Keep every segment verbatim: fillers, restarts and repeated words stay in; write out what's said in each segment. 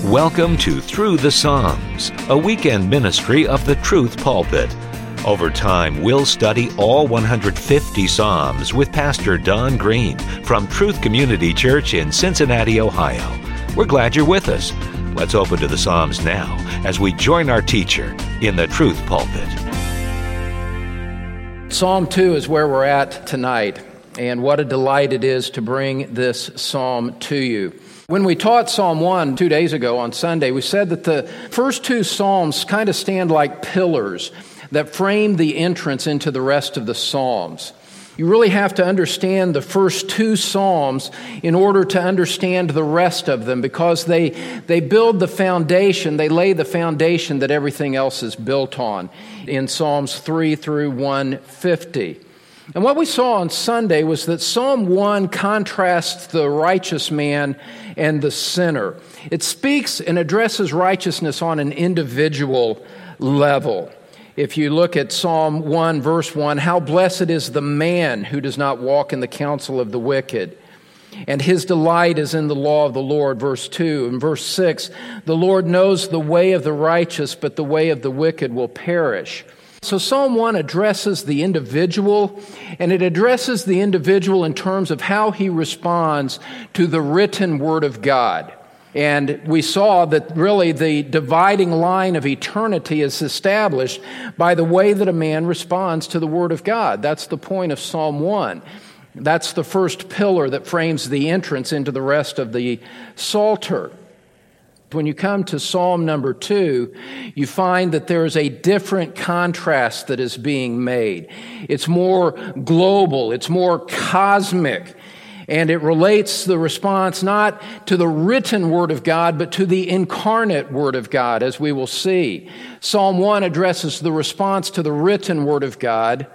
Welcome to Through the Psalms, a weekend ministry of the Truth Pulpit. Over time, we'll study all one hundred fifty Psalms with Pastor Don Green from Truth Community Church in Cincinnati, Ohio. We're glad you're with us. Let's open to the Psalms now as we join our teacher in the Truth Pulpit. Psalm two is where we're at tonight, and what a delight it is to bring this psalm to you. When we taught Psalm one two days ago on Sunday, we said that the first two psalms kind of stand like pillars that frame the entrance into the rest of the psalms. You really have to understand the first two psalms in order to understand the rest of them, because they they build the foundation, they lay the foundation that everything else is built on in Psalms three through one fifty. And what we saw on Sunday was that Psalm one contrasts the righteous man and the sinner. It speaks and addresses righteousness on an individual level. If you look at Psalm one, verse one, how blessed is the man who does not walk in the counsel of the wicked, and his delight is in the law of the Lord, verse two. And verse six, the Lord knows the way of the righteous, but the way of the wicked will perish. So Psalm one addresses the individual, and it addresses the individual in terms of how he responds to the written Word of God. And we saw that really the dividing line of eternity is established by the way that a man responds to the Word of God. That's the point of Psalm one. That's the first pillar that frames the entrance into the rest of the Psalter. When you come to Psalm number two, you find that there is a different contrast that is being made. It's more global, it's more cosmic, and it relates the response not to the written Word of God, but to the incarnate Word of God, as we will see. Psalm one addresses the response to the written Word of God.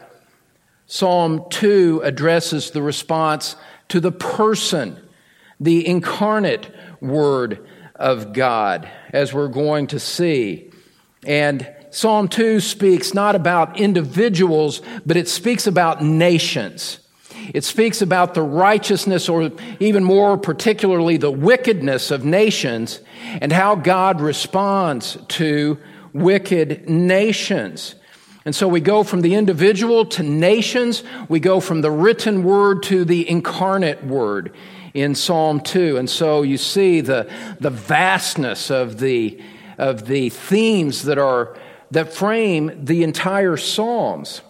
Psalm two addresses the response to the person, the incarnate Word of God, as we're going to see. And Psalm two speaks not about individuals, but it speaks about nations. It speaks about the righteousness, or even more particularly the wickedness of nations, and how God responds to wicked nations. And so we go from the individual to nations. We go from the written word to the incarnate word in Psalm two. And so you see the, the vastness of the, of the themes that are, that frame the entire Psalms.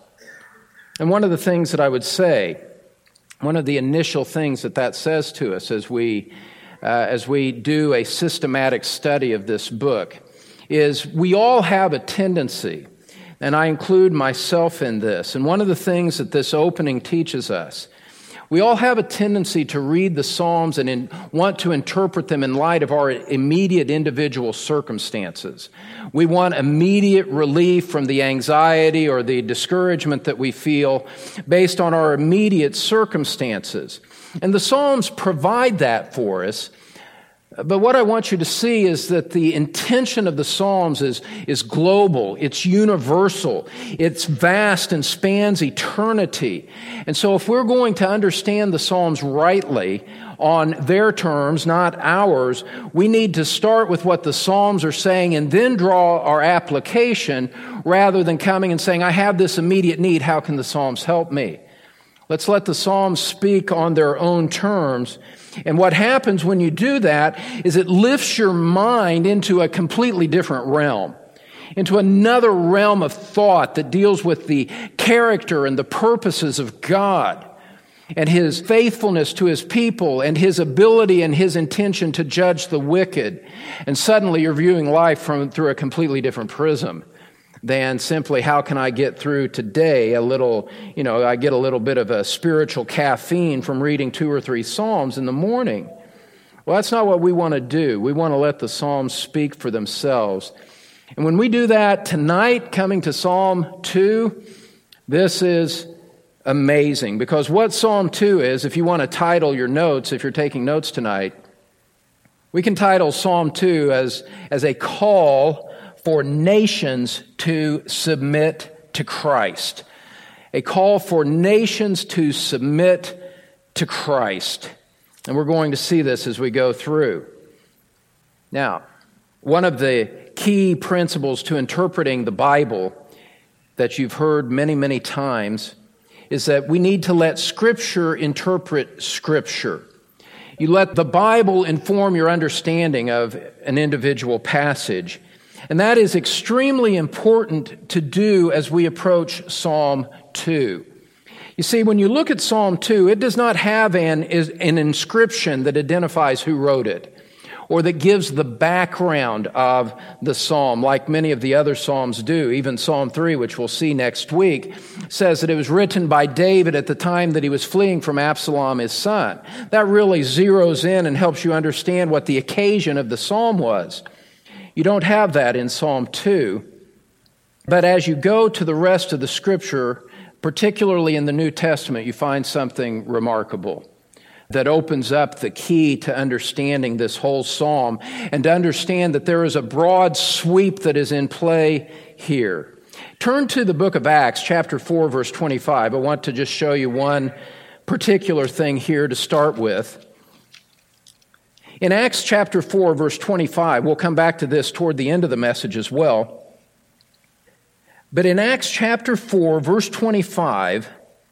And one of the things that I would say, one of the initial things that that says to us as we, uh, as we do a systematic study of this book, is we all have a tendency, and I include myself in this, and one of the things that this opening teaches us, we all have a tendency to read the Psalms and in, want to interpret them in light of our immediate individual circumstances. We want immediate relief from the anxiety or the discouragement that we feel based on our immediate circumstances. And the Psalms provide that for us. But what I want you to see is that the intention of the Psalms is, is global, it's universal, it's vast and spans eternity. And so if we're going to understand the Psalms rightly on their terms, not ours, we need to start with what the Psalms are saying and then draw our application, rather than coming and saying, I have this immediate need, how can the Psalms help me? Let's let the Psalms speak on their own terms. And what happens when you do that is it lifts your mind into a completely different realm, into another realm of thought that deals with the character and the purposes of God and His faithfulness to His people and His ability and His intention to judge the wicked. And suddenly you're viewing life from through a completely different prism than simply, how can I get through today? A little, you know, I get a little bit of a spiritual caffeine from reading two or three Psalms in the morning. Well, that's not what we want to do. We want to let the Psalms speak for themselves. And when we do that tonight, coming to Psalm two, this is amazing. Because what Psalm two is, if you want to title your notes, if you're taking notes tonight, we can title Psalm two as, as a call for nations to submit to Christ. A call for nations to submit to Christ. And we're going to see this as we go through. Now, One of the key principles to interpreting the Bible that you've heard many, many times is that we need to let Scripture interpret Scripture. You let the Bible inform your understanding of an individual passage. And that is extremely important to do as we approach Psalm two. You see, when you look at Psalm two, it does not have an, an inscription that identifies who wrote it, or that gives the background of the psalm, like many of the other psalms do. Even Psalm three, which we'll see next week, says that it was written by David at the time that he was fleeing from Absalom, his son. That really zeroes in and helps you understand what the occasion of the psalm was. You don't have that in Psalm two, but as you go to the rest of the Scripture, particularly in the New Testament, you find something remarkable that opens up the key to understanding this whole psalm and to understand that there is a broad sweep that is in play here. Turn to the book of Acts, chapter four, verse twenty-five. I want to just show you one particular thing here to start with. In Acts chapter four, verse twenty-five, we'll come back to this toward the end of the message as well. But in Acts chapter four, verse twenty-five,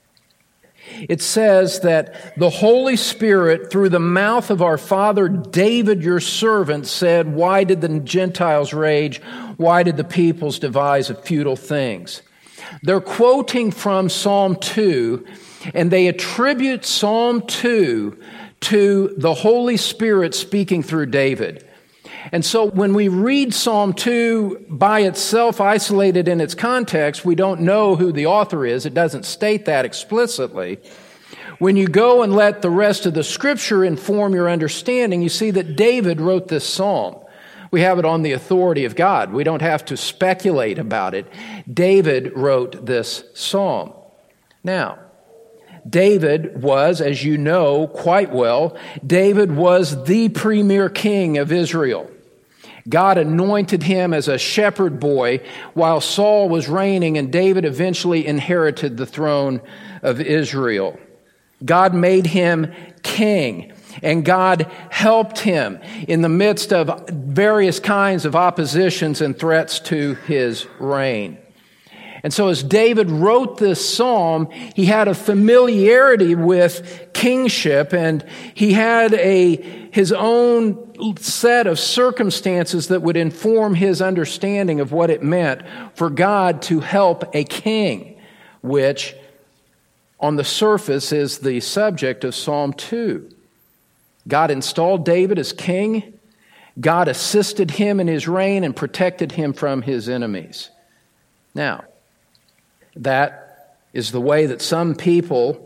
it says that the Holy Spirit, through the mouth of our father David, your servant, said, "Why did the Gentiles rage? Why did the peoples devise futile things?" They're quoting from Psalm two, and they attribute Psalm two to the Holy Spirit speaking through David. And so when we read Psalm two by itself, isolated in its context, we don't know who the author is. It doesn't state that explicitly. When you go and let the rest of the Scripture inform your understanding, you see that David wrote this psalm. We have it on the authority of God. We don't have to speculate about it. David wrote this psalm. Now, David was, as you know quite well, David was the premier king of Israel. God anointed him as a shepherd boy while Saul was reigning, and David eventually inherited the throne of Israel. God made him king, and God helped him in the midst of various kinds of oppositions and threats to his reign. And so as David wrote this psalm, he had a familiarity with kingship, and he had a his own set of circumstances that would inform his understanding of what it meant for God to help a king, which on the surface is the subject of Psalm two. God installed David as king. God assisted him in his reign and protected him from his enemies. Now, that is the way that some people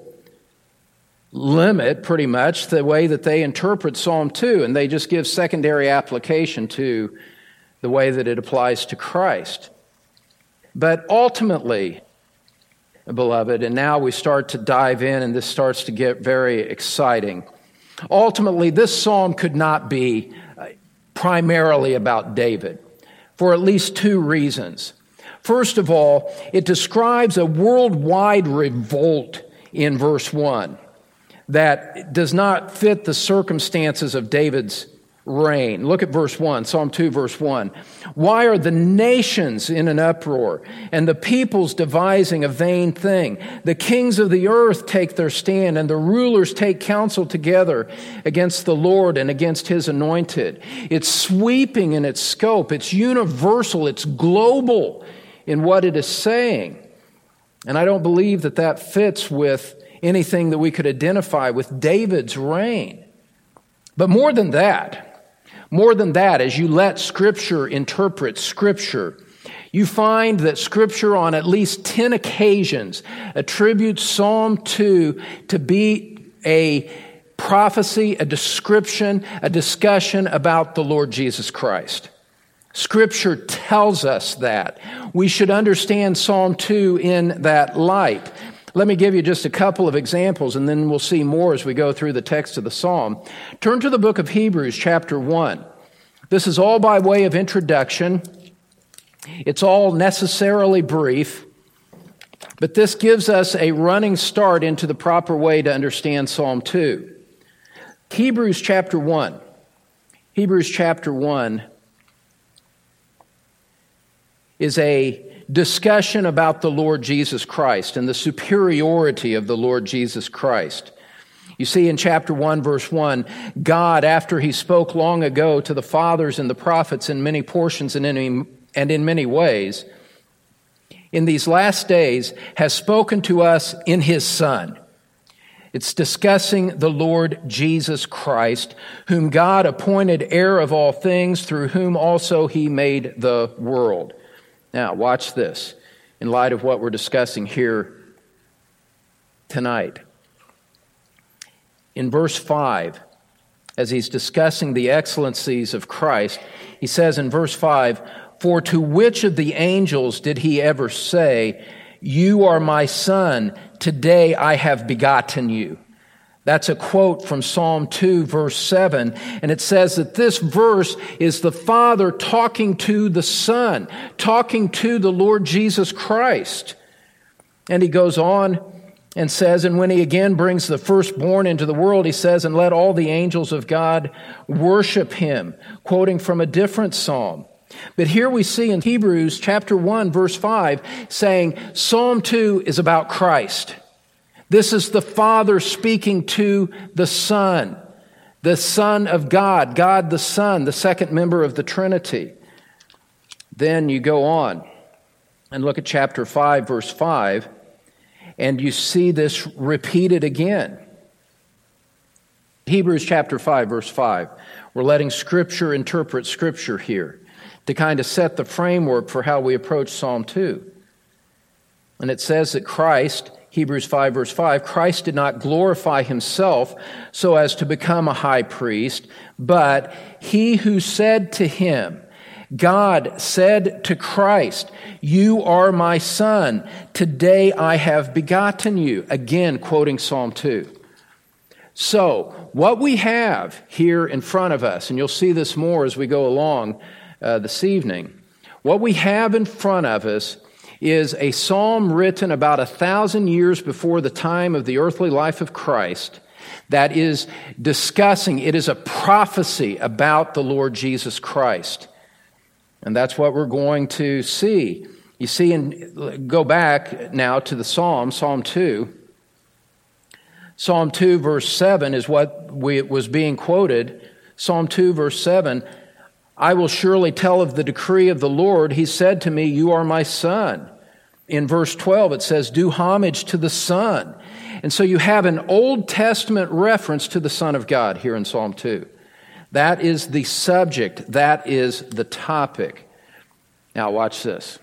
limit pretty much the way that they interpret Psalm two, and they just give secondary application to the way that it applies to Christ. But ultimately, beloved, and now we start to dive in, and this starts to get very exciting. Ultimately, this psalm could not be primarily about David for at least two reasons. First of all, it describes a worldwide revolt in verse one that does not fit the circumstances of David's reign. Look at verse one, Psalm two, verse one. "Why are the nations in an uproar, and the peoples devising a vain thing? The kings of the earth take their stand, and the rulers take counsel together against the Lord and against his anointed." It's sweeping in its scope. It's universal. It's global in what it is saying. And I don't believe that that fits with anything that we could identify with David's reign. But more than that, more than that, as you let Scripture interpret Scripture, you find that Scripture on at least ten occasions attributes Psalm two to be a prophecy, a description, a discussion about the Lord Jesus Christ. Scripture tells us that. We should understand Psalm two in that light. Let me give you just a couple of examples, and then we'll see more as we go through the text of the psalm. Turn to the book of Hebrews, chapter one. This is all by way of introduction. It's all necessarily brief, but this gives us a running start into the proper way to understand Psalm two. Hebrews chapter one. Hebrews chapter one. is a discussion about the Lord Jesus Christ and the superiority of the Lord Jesus Christ. You see in chapter one, verse one, God, after he spoke long ago to the fathers and the prophets in many portions and in, and in many ways, in these last days has spoken to us in his Son. It's discussing the Lord Jesus Christ, whom God appointed heir of all things, through whom also he made the world. Now, watch this in light of what we're discussing here tonight. In verse five, as he's discussing the excellencies of Christ, he says in verse five, "For to which of the angels did he ever say, 'You are my son, today I have begotten you'?" That's a quote from Psalm two, verse seven, and it says that this verse is the Father talking to the Son, talking to the Lord Jesus Christ. And he goes on and says, and when he again brings the firstborn into the world, he says, "And let all the angels of God worship him," quoting from a different psalm. But here we see in Hebrews chapter one, verse five, saying Psalm two is about Christ. This is the Father speaking to the Son, the Son of God, God the Son, the second member of the Trinity. Then you go on and look at chapter five, verse five, and you see this repeated again. Hebrews chapter five, verse five. We're letting Scripture interpret Scripture here to kind of set the framework for how we approach Psalm two. And it says that Christ, Hebrews five, verse five, Christ did not glorify himself so as to become a high priest, but he who said to him, God said to Christ, "You are my son, today I have begotten you." Again, quoting Psalm two. So, what we have here in front of us, and you'll see this more as we go along uh, this evening, what we have in front of us is a psalm written about a thousand years before the time of the earthly life of Christ that is discussing, it is a prophecy about the Lord Jesus Christ. And that's what we're going to see. You see, and go back now to the Psalm, Psalm two. Psalm two, verse seven is what we, was being quoted. Psalm two, verse seven, "I will surely tell of the decree of the Lord. He said to me, 'You are my son.'" In verse twelve, it says, "Do homage to the Son." And so you have an Old Testament reference to the Son of God here in Psalm two. That is the subject. That is the topic. Now watch this.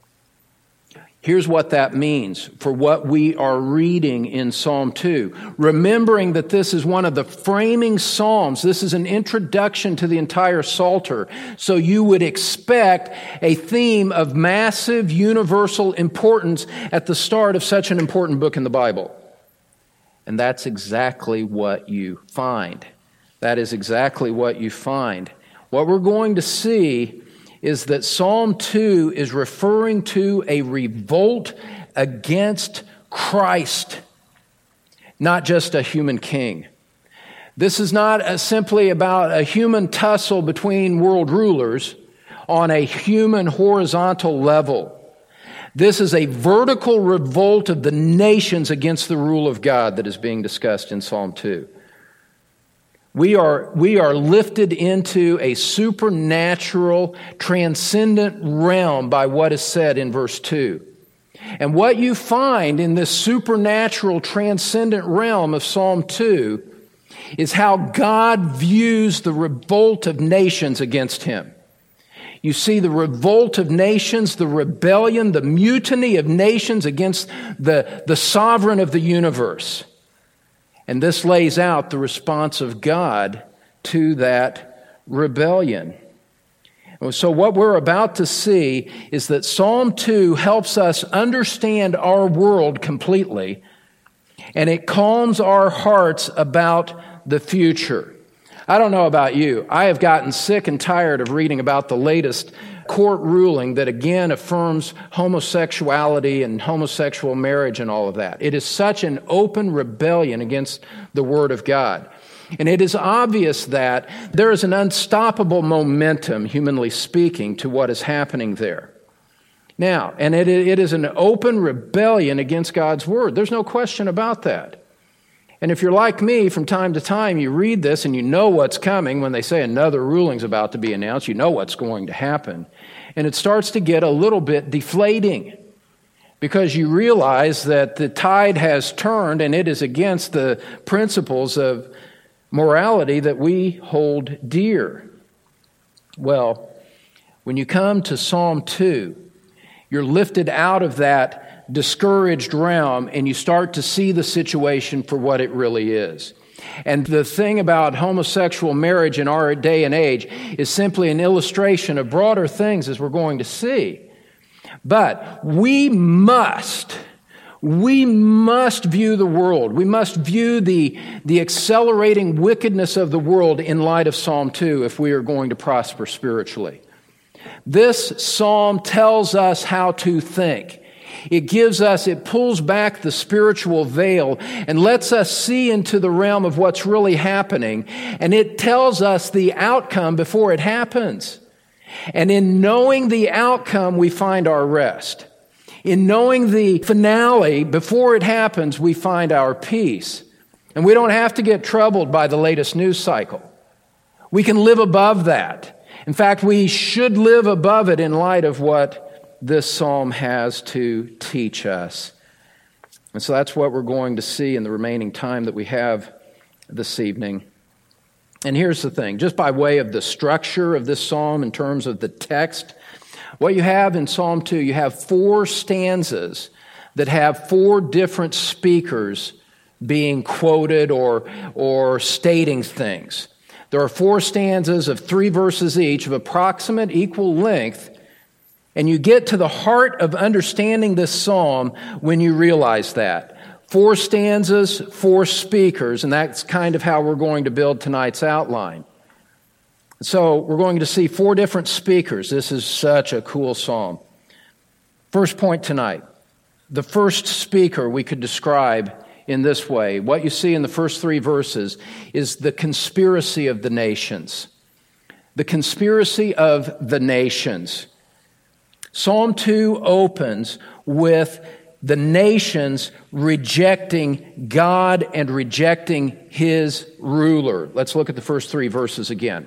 Here's what that means for what we are reading in Psalm two. Remembering that this is one of the framing psalms. This is an introduction to the entire Psalter. So you would expect a theme of massive universal importance at the start of such an important book in the Bible. And that's exactly what you find. That is exactly what you find. What we're going to see is that Psalm two is referring to a revolt against Christ, not just a human king. This is not a, simply about a human tussle between world rulers on a human horizontal level. This is a vertical revolt of the nations against the rule of God that is being discussed in Psalm two. We are, we are lifted into a supernatural, transcendent realm by what is said in verse two. And what you find in this supernatural, transcendent realm of Psalm two is how God views the revolt of nations against him. You see the revolt of nations, the rebellion, the mutiny of nations against the, the sovereign of the universe. And this lays out the response of God to that rebellion. So what we're about to see is that Psalm two helps us understand our world completely, and it calms our hearts about the future. I don't know about you. I have gotten sick and tired of reading about the latest court ruling that again affirms homosexuality and homosexual marriage and all of that. It is such an open rebellion against the Word of God. And it is obvious that there is an unstoppable momentum, humanly speaking, to what is happening there. Now, and it, it is an open rebellion against God's word. There's no question about that. And if you're like me, from time to time, you read this and you know what's coming. When they say another ruling's about to be announced, you know what's going to happen. And it starts to get a little bit deflating because you realize that the tide has turned and it is against the principles of morality that we hold dear. Well, when you come to Psalm two, you're lifted out of that discouraged realm and you start to see the situation for what it really is. And the thing about homosexual marriage in our day and age is simply an illustration of broader things, as we're going to see. But we must, we must view the world. We must view the, the accelerating wickedness of the world in light of Psalm two if we are going to prosper spiritually. This psalm tells us how to think. It gives us, it pulls back the spiritual veil and lets us see into the realm of what's really happening. And it tells us the outcome before it happens. And in knowing the outcome, we find our rest. In knowing the finale before it happens, we find our peace. And we don't have to get troubled by the latest news cycle. We can live above that. In fact, we should live above it in light of what this psalm has to teach us. And so that's what we're going to see in the remaining time that we have this evening. And here's the thing, just by way of the structure of this psalm in terms of the text, what you have in Psalm two, you have four stanzas that have four different speakers being quoted or, or stating things. There are four stanzas of three verses each of approximate equal length. And you get to the heart of understanding this psalm when you realize that. Four stanzas, four speakers, and that's kind of how we're going to build tonight's outline. So we're going to see four different speakers. This is such a cool psalm. First point tonight. The first speaker we could describe in this way. What you see in the first three verses is the conspiracy of the nations. The conspiracy of the nations. Psalm two opens with the nations rejecting God and rejecting His ruler. Let's look at the first three verses again.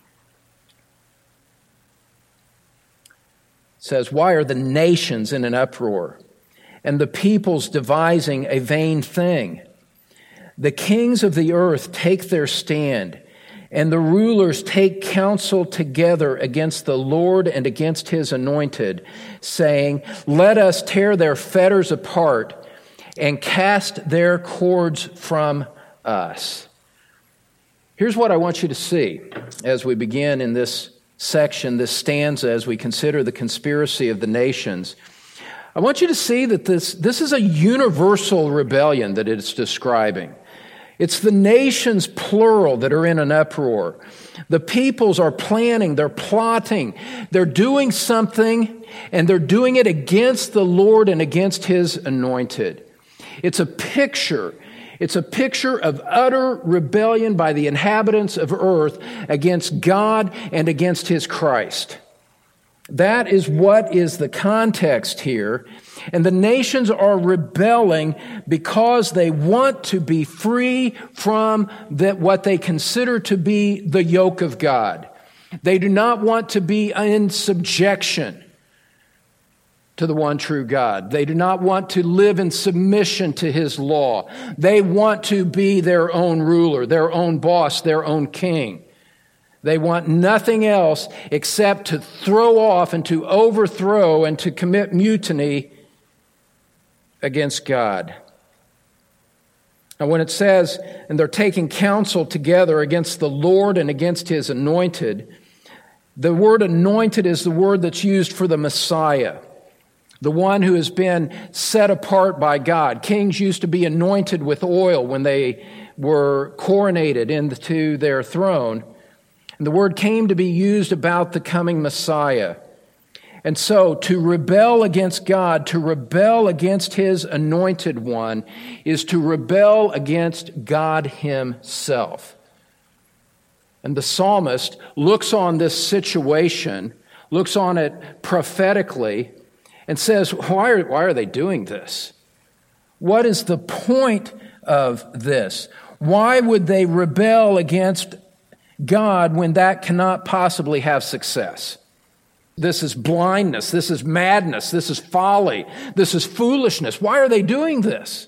It says, "Why are the nations in an uproar, and the peoples devising a vain thing? The kings of the earth take their stand, and the rulers take counsel together against the Lord and against His anointed, saying, let us tear their fetters apart and cast their cords from us." Here's what I want you to see as we begin in this section, this stanza, as we consider the conspiracy of the nations. I want you to see that this, this is a universal rebellion that it's describing. It's the nations, plural, that are in an uproar. The peoples are planning, they're plotting, they're doing something, and they're doing it against the Lord and against His anointed. It's a picture. It's a picture of utter rebellion by the inhabitants of earth against God and against His Christ. That is what is the context here. And the nations are rebelling because they want to be free from that what they consider to be the yoke of God. They do not want to be in subjection to the one true God. They do not want to live in submission to His law. They want to be their own ruler, their own boss, their own king. They want nothing else except to throw off and to overthrow and to commit mutiny against God. And when it says, and they're taking counsel together against the Lord and against His anointed, the word anointed is the word that's used for the Messiah, the one who has been set apart by God. Kings used to be anointed with oil when they were coronated into their throne. And the word came to be used about the coming Messiah. And so to rebel against God, to rebel against His anointed one, is to rebel against God Himself. And the psalmist looks on this situation, looks on it prophetically, and says, why are, why are they doing this? What is the point of this? Why would they rebel against God when that cannot possibly have success? This is blindness. This is madness. This is folly. This is foolishness. Why are they doing this?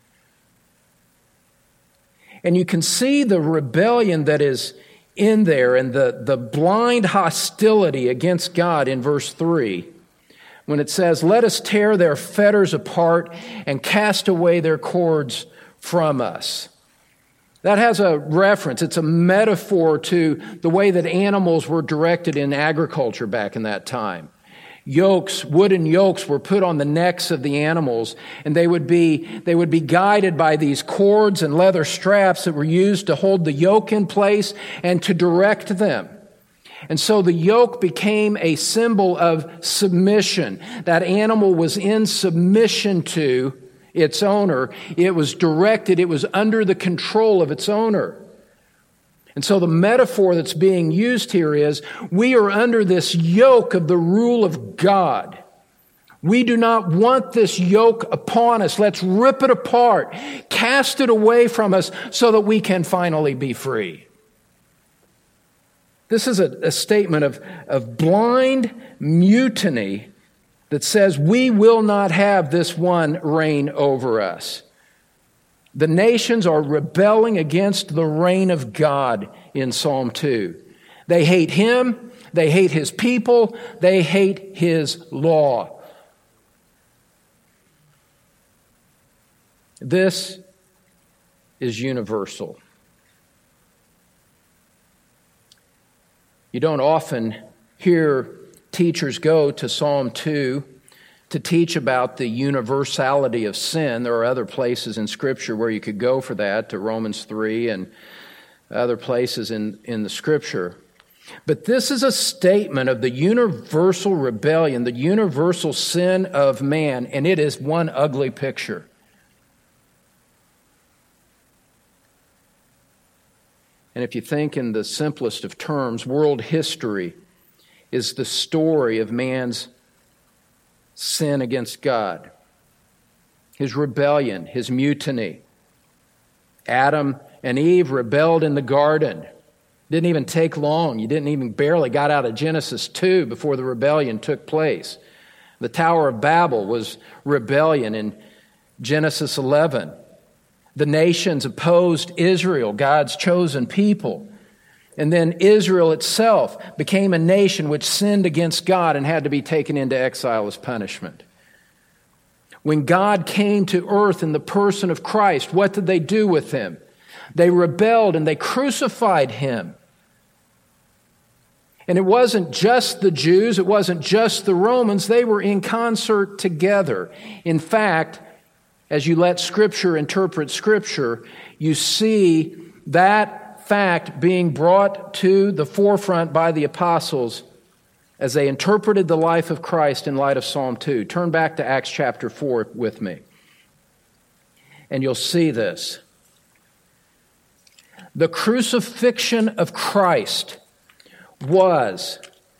And you can see the rebellion that is in there and the, the blind hostility against God in verse three. When it says, let us tear their fetters apart and cast away their cords from us. That has a reference. It's a metaphor to the way that animals were directed in agriculture back in that time. Yokes, wooden yokes were put on the necks of the animals, and they would be, they would be guided by these cords and leather straps that were used to hold the yoke in place and to direct them. And so the yoke became a symbol of submission. That animal was in submission to its owner. It was directed. It was under the control of its owner. And so the metaphor that's being used here is we are under this yoke of the rule of God. We do not want this yoke upon us. Let's rip it apart, cast it away from us so that we can finally be free. This is a, a statement of, of blind mutiny that says we will not have this one reign over us. The nations are rebelling against the reign of God in Psalm two. They hate Him, they hate His people, they hate His law. This is universal. You don't often hear teachers go to Psalm two to teach about the universality of sin. There are other places in Scripture where you could go for that, to Romans three and other places in, in the Scripture. But this is a statement of the universal rebellion, the universal sin of man, and it is one ugly picture. And if you think in the simplest of terms, world history is the story of man's sin against God, his rebellion, his mutiny. Adam and Eve rebelled in the garden. Didn't even take long. You didn't even barely got out of Genesis two before the rebellion took place. The Tower of Babel was rebellion in Genesis eleven. The nations opposed Israel, God's chosen people. And then Israel itself became a nation which sinned against God and had to be taken into exile as punishment. When God came to earth in the person of Christ, what did they do with Him? They rebelled and they crucified Him. And it wasn't just the Jews, it wasn't just the Romans, they were in concert together. In fact, as you let Scripture interpret Scripture, you see that fact being brought to the forefront by the apostles as they interpreted the life of Christ in light of Psalm two. Turn back to Acts chapter four with me, and you'll see this. The crucifixion of Christ was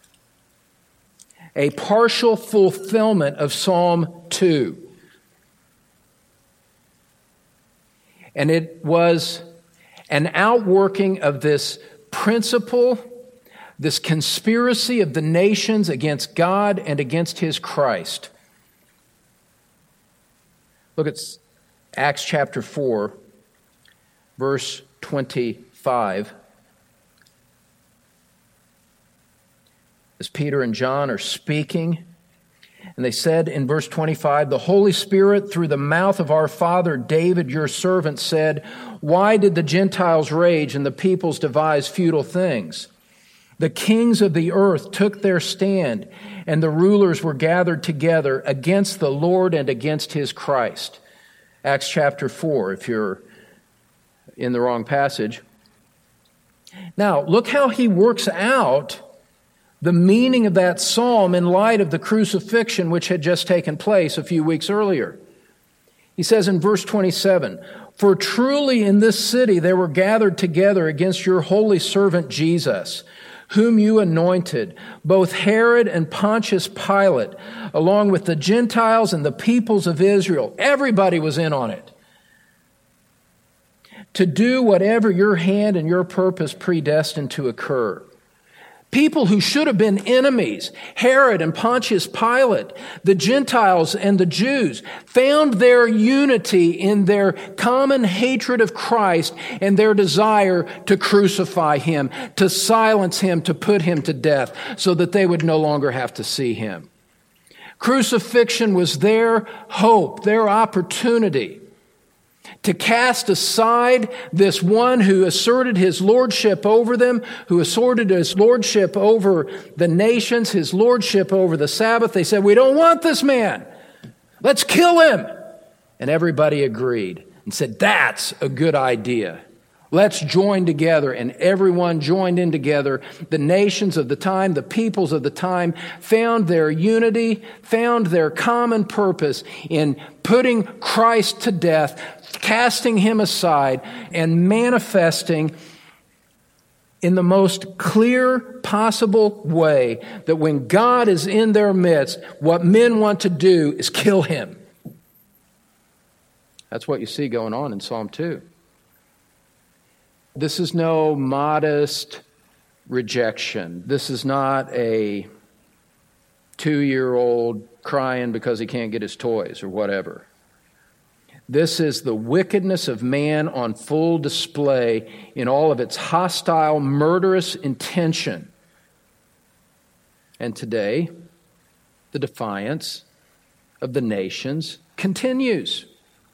a partial fulfillment of Psalm two. And it was an outworking of this principle, this conspiracy of the nations against God and against His Christ. Look at Acts chapter four, verse twenty-five. As Peter and John are speaking, and they said in verse twenty-five, the Holy Spirit, through the mouth of our father David, your servant, said, why did the Gentiles rage and the peoples devise futile things? The kings of the earth took their stand, and the rulers were gathered together against the Lord and against His Christ. Acts chapter four, if you're in the wrong passage. Now, look how he works out the meaning of that psalm in light of the crucifixion which had just taken place a few weeks earlier. He says in verse twenty-seven, for truly in this city they were gathered together against your holy servant Jesus, whom you anointed, both Herod and Pontius Pilate, along with the Gentiles and the peoples of Israel. Everybody was in on it. To do whatever your hand and your purpose predestined to occur. People who should have been enemies, Herod and Pontius Pilate, the Gentiles and the Jews, found their unity in their common hatred of Christ and their desire to crucify him, to silence him, to put him to death, so that they would no longer have to see him. Crucifixion was their hope, their opportunity to cast aside this one who asserted his lordship over them, who asserted his lordship over the nations, his lordship over the Sabbath. They said, we don't want this man. Let's kill him. And everybody agreed and said, that's a good idea. Let's join together. And everyone joined in together. The nations of the time, the peoples of the time found their unity, found their common purpose in putting Christ to death, casting him aside, and manifesting in the most clear possible way that when God is in their midst, what men want to do is kill him. That's what you see going on in Psalm two. This is no modest rejection. This is not a two-year-old crying because he can't get his toys or whatever. This is the wickedness of man on full display in all of its hostile, murderous intention. And today, the defiance of the nations continues.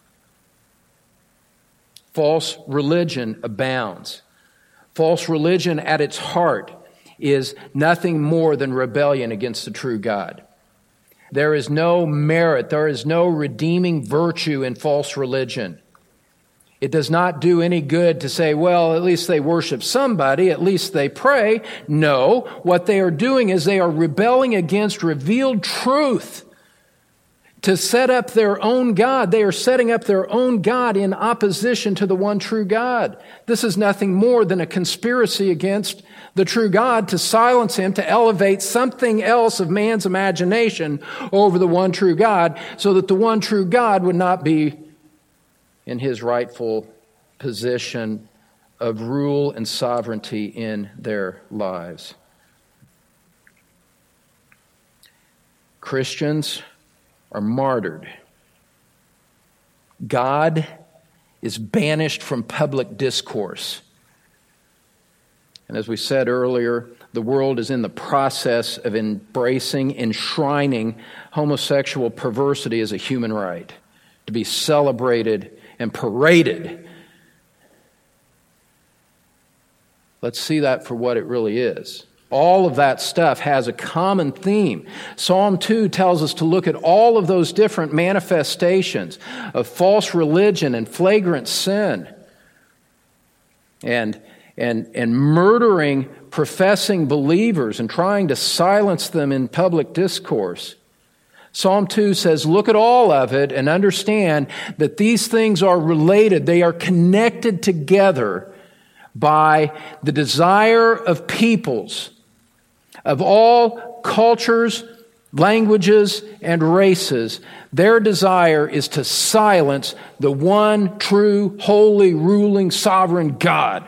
False religion abounds. False religion at its heart is nothing more than rebellion against the true God. There is no merit, there is no redeeming virtue in false religion. It does not do any good to say, well, at least they worship somebody, at least they pray. No, what they are doing is they are rebelling against revealed truth to set up their own God. They are setting up their own God in opposition to the one true God. This is nothing more than a conspiracy against the true God to silence him, to elevate something else of man's imagination over the one true God, so that the one true God would not be in his rightful position of rule and sovereignty in their lives. Christians are martyred. God is banished from public discourse. And as we said earlier, the world is in the process of embracing, enshrining homosexual perversity as a human right, to be celebrated and paraded. Let's see that for what it really is. All of that stuff has a common theme. Psalm two tells us to look at all of those different manifestations of false religion and flagrant sin and, and, and murdering professing believers and trying to silence them in public discourse. Psalm two says, look at all of it and understand that these things are related. They are connected together by the desire of peoples of all cultures, languages, and races. Their desire is to silence the one true, holy, ruling, sovereign God.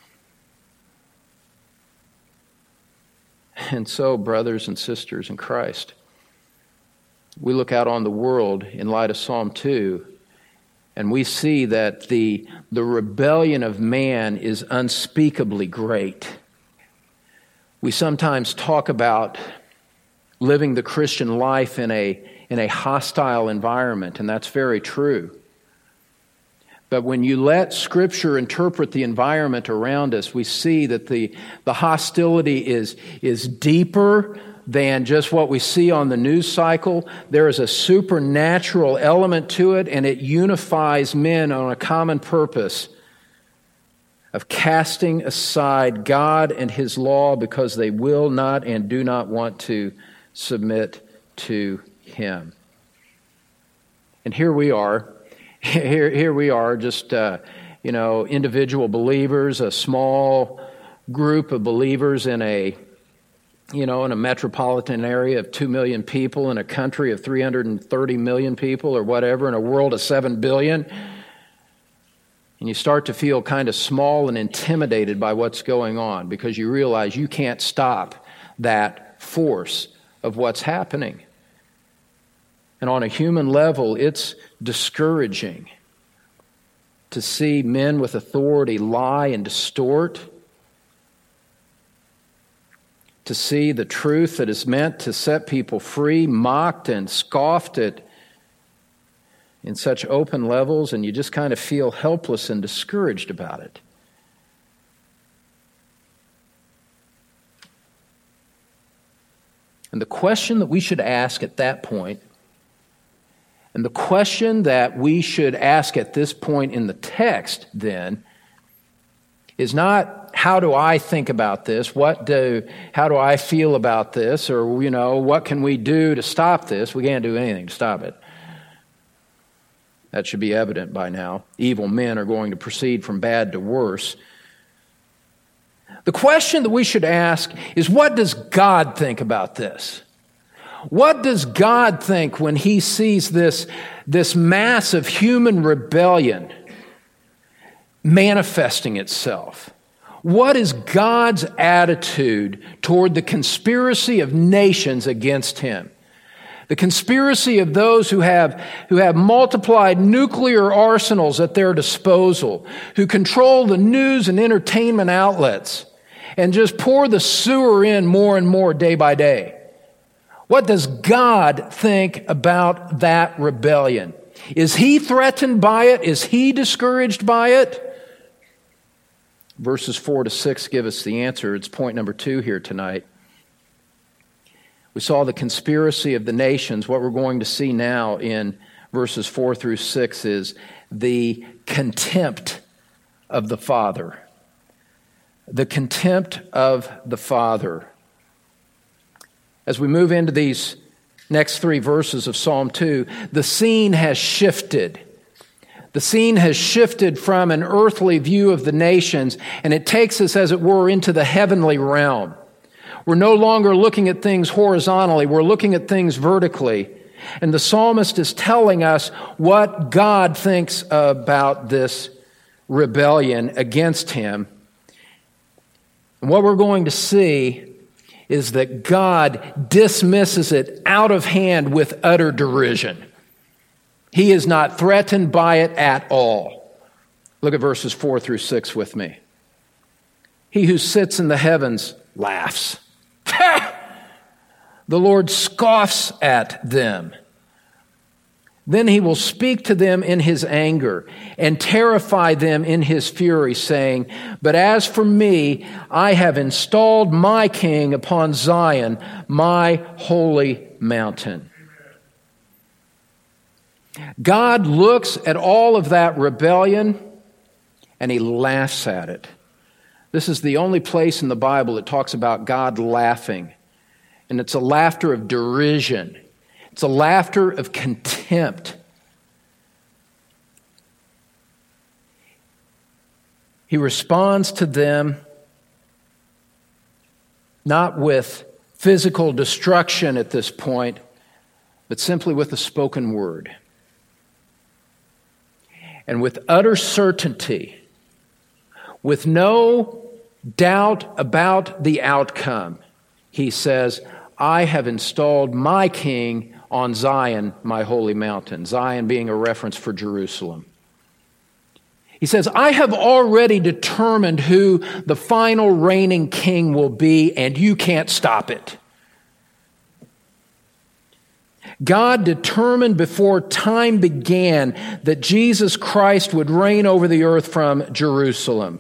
And so, brothers and sisters in Christ, we look out on the world in light of Psalm two, and we see that the, the rebellion of man is unspeakably great. We sometimes talk about living the Christian life in a, in a hostile environment, and that's very true. But when you let Scripture interpret the environment around us, we see that the, the hostility is, is deeper than just what we see on the news cycle. There is a supernatural element to it, and it unifies men on a common purpose of casting aside God and His law because they will not and do not want to submit to Him. And here we are. Here, here we are, just, uh, you know, individual believers, a small group of believers in a, you know, in a metropolitan area of two million people, in a country of three hundred thirty million people or whatever, in a world of seven billion. And you start to feel kind of small and intimidated by what's going on because you realize you can't stop that force of what's happening. And on a human level, it's discouraging to see men with authority lie and distort, to see the truth that is meant to set people free mocked and scoffed at in such open levels, and you just kind of feel helpless and discouraged about it. And the question that we should ask at that point, and the question that we should ask at this point in the text then, is not how do I think about this, what do, how do I feel about this, or, you know, what can we do to stop this? We can't do anything to stop it. That should be evident by now. Evil men are going to proceed from bad to worse. The question that we should ask is, what does God think about this? What does God think when He sees this, this mass of human rebellion manifesting itself? What is God's attitude toward the conspiracy of nations against Him? The conspiracy of those who have, who have multiplied nuclear arsenals at their disposal, who control the news and entertainment outlets, and just pour the sewer in more and more day by day. What does God think about that rebellion? Is He threatened by it? Is He discouraged by it? Verses four to six give us the answer. It's point number two here tonight. We saw the conspiracy of the nations. What we're going to see now in verses four through six is the contempt of the Father. The contempt of the Father. As we move into these next three verses of Psalm two, the scene has shifted. The scene has shifted from an earthly view of the nations, and it takes us, as it were, into the heavenly realm. We're no longer looking at things horizontally. We're looking at things vertically. And the psalmist is telling us what God thinks about this rebellion against Him. And what we're going to see is that God dismisses it out of hand with utter derision. He is not threatened by it at all. Look at verses four through six with me. He who sits in the heavens laughs. The Lord scoffs at them. Then He will speak to them in His anger and terrify them in His fury, saying, "But as for me, I have installed my king upon Zion, my holy mountain." God looks at all of that rebellion and He laughs at it. This is the only place in the Bible that talks about God laughing. And it's a laughter of derision. It's a laughter of contempt. He responds to them not with physical destruction at this point, but simply with a spoken word. And with utter certainty, with no doubt about the outcome, He says, "I have installed my king on Zion, my holy mountain." Zion being a reference for Jerusalem. He says, "I have already determined who the final reigning king will be, and you can't stop it." God determined before time began that Jesus Christ would reign over the earth from Jerusalem.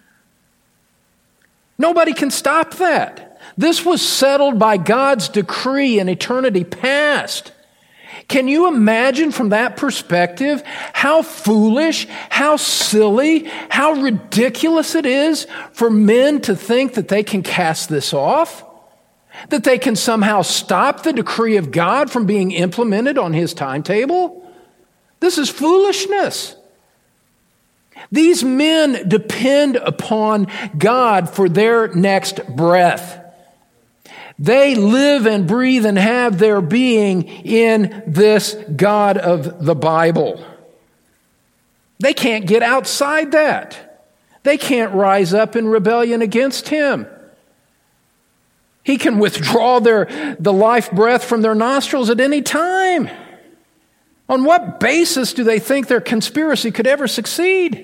Nobody can stop that. This was settled by God's decree in eternity past. Can you imagine from that perspective how foolish, how silly, how ridiculous it is for men to think that they can cast this off? That they can somehow stop the decree of God from being implemented on His timetable? This is foolishness. These men depend upon God for their next breath. They live and breathe and have their being in this God of the Bible. They can't get outside that. They can't rise up in rebellion against Him. He can withdraw their, the life breath from their nostrils at any time. On what basis do they think their conspiracy could ever succeed?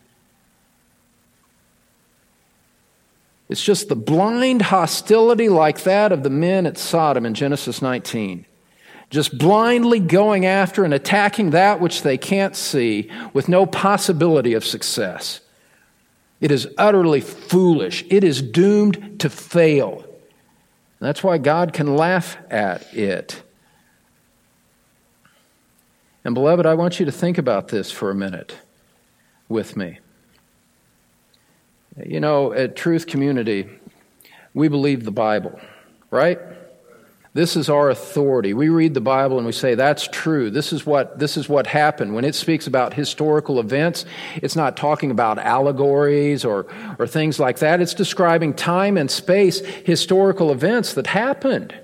It's just the blind hostility like that of the men at Sodom in Genesis nineteen. Just blindly going after and attacking that which they can't see with no possibility of success. It is utterly foolish. It is doomed to fail. That's why God can laugh at it. And beloved, I want you to think about this for a minute with me. You know, at Truth Community, we believe the Bible, right? This is our authority. We read the Bible and we say, that's true. This is what, this is what happened. When it speaks about historical events, it's not talking about allegories or, or things like that. It's describing time and space, historical events that happened.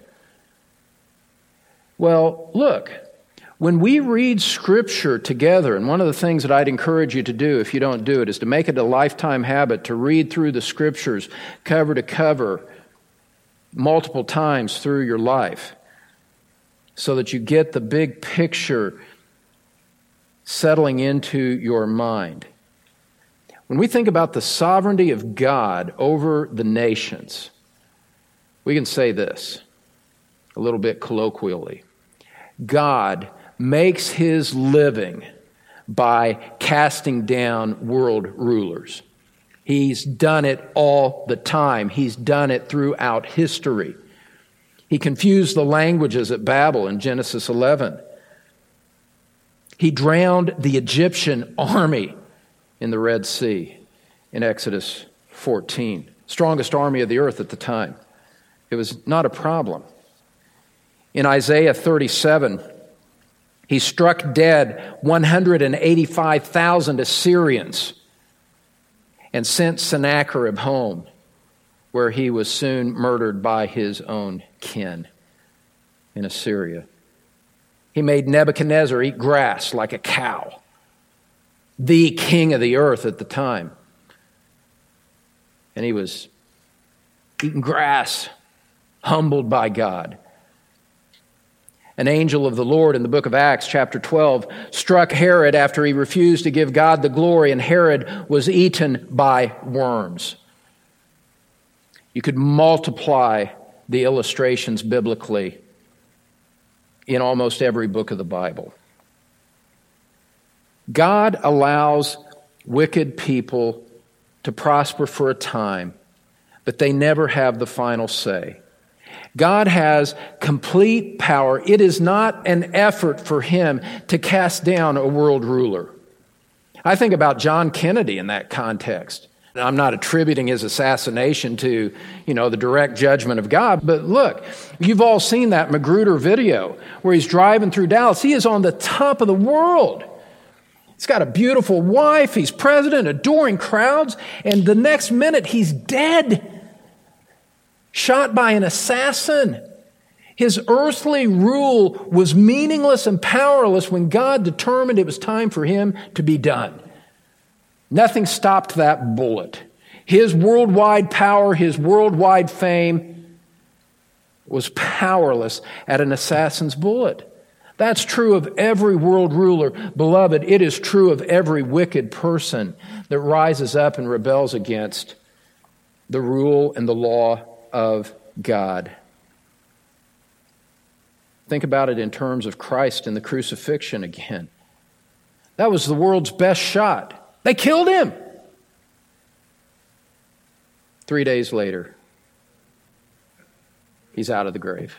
Well, look, when we read Scripture together, and one of the things that I'd encourage you to do if you don't do it is to make it a lifetime habit to read through the Scriptures cover to cover multiple times through your life so that you get the big picture settling into your mind. When we think about the sovereignty of God over the nations, we can say this a little bit colloquially. God makes His living by casting down world rulers. He's done it all the time. He's done it throughout history. He confused the languages at Babel in Genesis eleven. He drowned the Egyptian army in the Red Sea in Exodus fourteen. Strongest army of the earth at the time. It was not a problem. In Isaiah thirty-seven, He struck dead one hundred eighty-five thousand Assyrians and sent Sennacherib home, where he was soon murdered by his own kin in Assyria. He made Nebuchadnezzar eat grass like a cow, the king of the earth at the time. And he was eating grass, humbled by God. An angel of the Lord in the book of Acts, chapter twelve, struck Herod after he refused to give God the glory, and Herod was eaten by worms. You could multiply the illustrations biblically in almost every book of the Bible. God allows wicked people to prosper for a time, but they never have the final say. God has complete power. It is not an effort for Him to cast down a world ruler. I think about John Kennedy in that context. I'm not attributing his assassination to, you know, the direct judgment of God, but look, you've all seen that Magruder video where he's driving through Dallas. He is on the top of the world. He's got a beautiful wife. He's president, adoring crowds, and the next minute he's dead. Shot by an assassin. His earthly rule was meaningless and powerless when God determined it was time for him to be done. Nothing stopped that bullet. His worldwide power, his worldwide fame was powerless at an assassin's bullet. That's true of every world ruler. Beloved, it is true of every wicked person that rises up and rebels against the rule and the law of God. Think about it in terms of Christ and the crucifixion again. That was the world's best shot. They killed him. Three days later, he's out of the grave.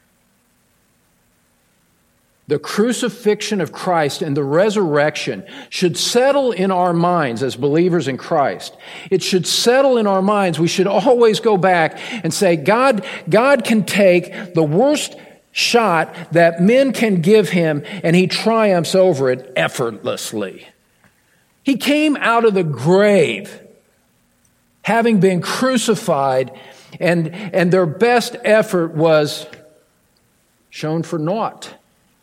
The crucifixion of Christ and the resurrection should settle in our minds as believers in Christ. It should settle in our minds. We should always go back and say, God, God can take the worst shot that men can give him, and He triumphs over it effortlessly. He came out of the grave, having been crucified, and, and their best effort was shown for naught.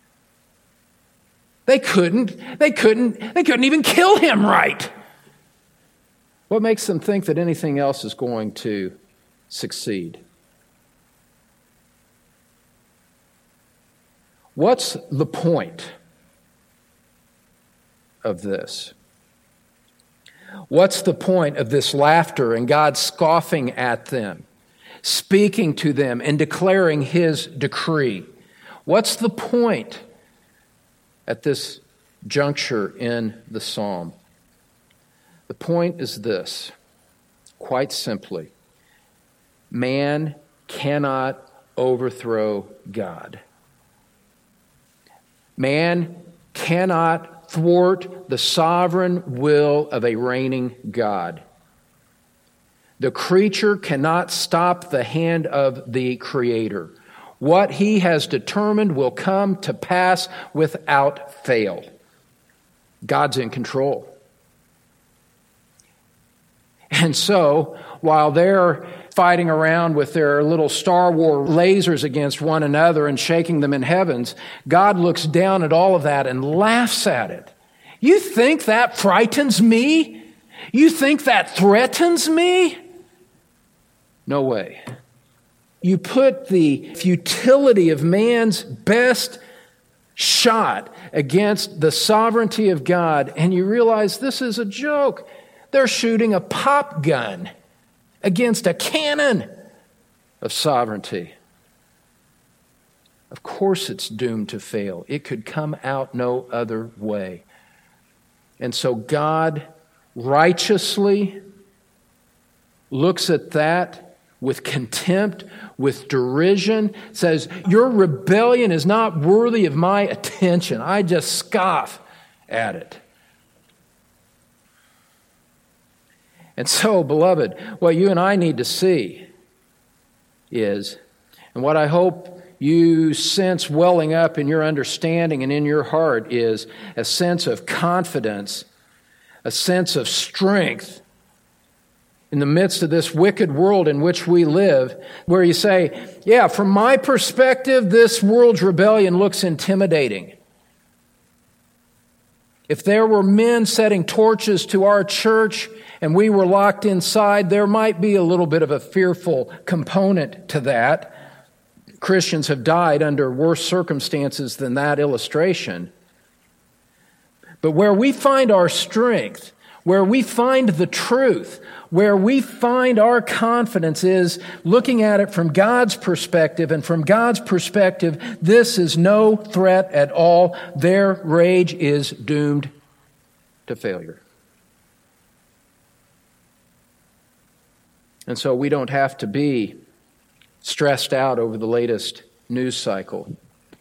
They couldn't, they couldn't, they couldn't even kill him right. What makes them think that anything else is going to succeed? What's the point of this? What's the point of this laughter and God scoffing at them, speaking to them and declaring his decree? What's the point at this juncture in the psalm? The point is this, quite simply: man cannot overthrow God. Man cannot thwart the sovereign will of a reigning God. The creature cannot stop the hand of the Creator. What he has determined will come to pass without fail. God's in control. And so, while they're fighting around with their little Star Wars lasers against one another and shaking them in heavens, God looks down at all of that and laughs at it. You think that frightens me? You think that threatens me? No way. You put the futility of man's best shot against the sovereignty of God, and you realize this is a joke. They're shooting a pop gun against a cannon of sovereignty. Of course it's doomed to fail. It could come out no other way. And so God righteously looks at that with contempt, with derision, says, your rebellion is not worthy of my attention. I just scoff at it. And so, beloved, what you and I need to see is, and what I hope you sense welling up in your understanding and in your heart, is a sense of confidence, a sense of strength in the midst of this wicked world in which we live, where you say, yeah, from my perspective, this world's rebellion looks intimidating. If there were men setting torches to our church and we were locked inside, there might be a little bit of a fearful component to that. Christians have died under worse circumstances than that illustration. But where we find our strength, where we find the truth, where we find our confidence is looking at it from God's perspective, and from God's perspective, this is no threat at all. Their rage is doomed to failure. And so we don't have to be stressed out over the latest news cycle.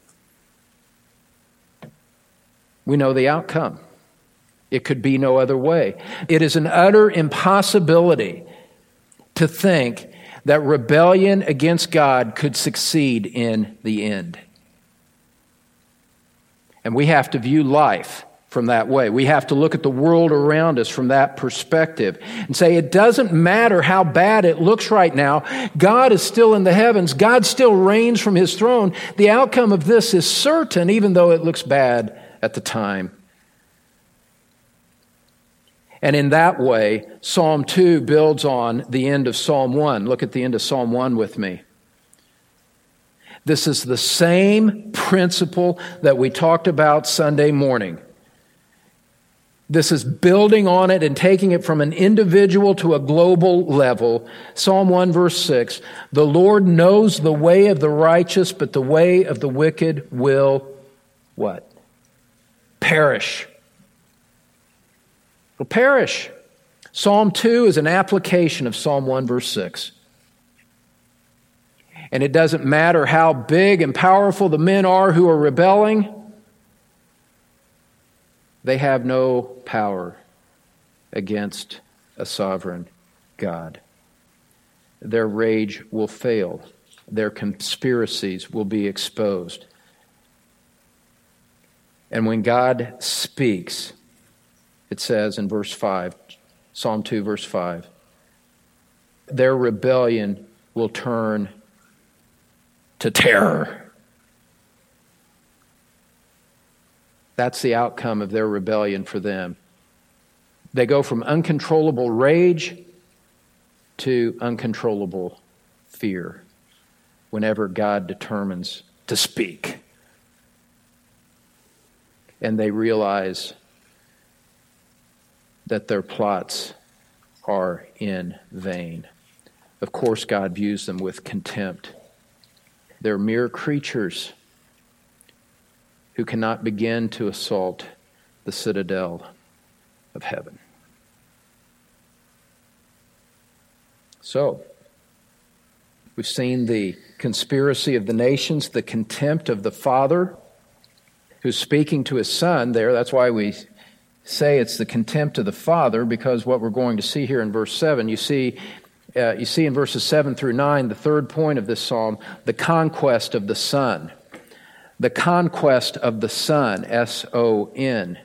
We know the outcome. It could be no other way. It is an utter impossibility to think that rebellion against God could succeed in the end. And we have to view life from that way. We have to look at the world around us from that perspective and say, it doesn't matter how bad it looks right now. God is still in the heavens. God still reigns from his throne. The outcome of this is certain, even though it looks bad at the time. And in that way, Psalm two builds on the end of Psalm one. Look at the end of Psalm one with me. This is the same principle that we talked about Sunday morning. This is building on it and taking it from an individual to a global level. Psalm one verse six, the Lord knows the way of the righteous, but the way of the wicked will what? Perish. Will perish. Psalm two is an application of Psalm one verse six. And it doesn't matter how big and powerful the men are who are rebelling, they have no power against a sovereign God. Their rage will fail. Their conspiracies will be exposed. And when God speaks, it says in verse five, Psalm two, verse five, their rebellion will turn to terror. That's the outcome of their rebellion for them. They go from uncontrollable rage to uncontrollable fear whenever God determines to speak. And they realize that their plots are in vain. Of course, God views them with contempt. They're mere creatures who cannot begin to assault the citadel of heaven. So, we've seen the conspiracy of the nations, the contempt of the Father who's speaking to his Son there. That's why we say it's the contempt of the Father, because what we're going to see here in verse seven, you see uh, you see in verses seven through nine, the third point of this psalm, the conquest of the Son. The conquest of the Son, S O N.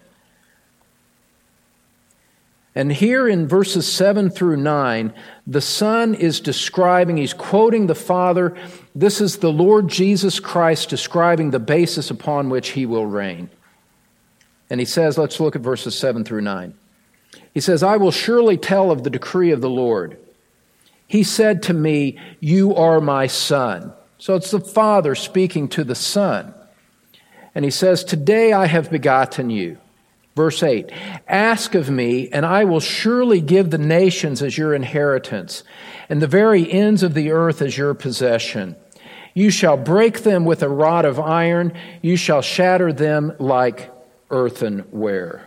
And here in verses seven through nine, the Son is describing, he's quoting the Father. This is the Lord Jesus Christ describing the basis upon which he will reign. And he says, let's look at verses seven through nine. He says, I will surely tell of the decree of the Lord. He said to me, you are my Son. So it's the Father speaking to the Son. And he says, today I have begotten you. Verse eight, ask of me, and I will surely give the nations as your inheritance, and the very ends of the earth as your possession. You shall break them with a rod of iron, you shall shatter them like earthenware.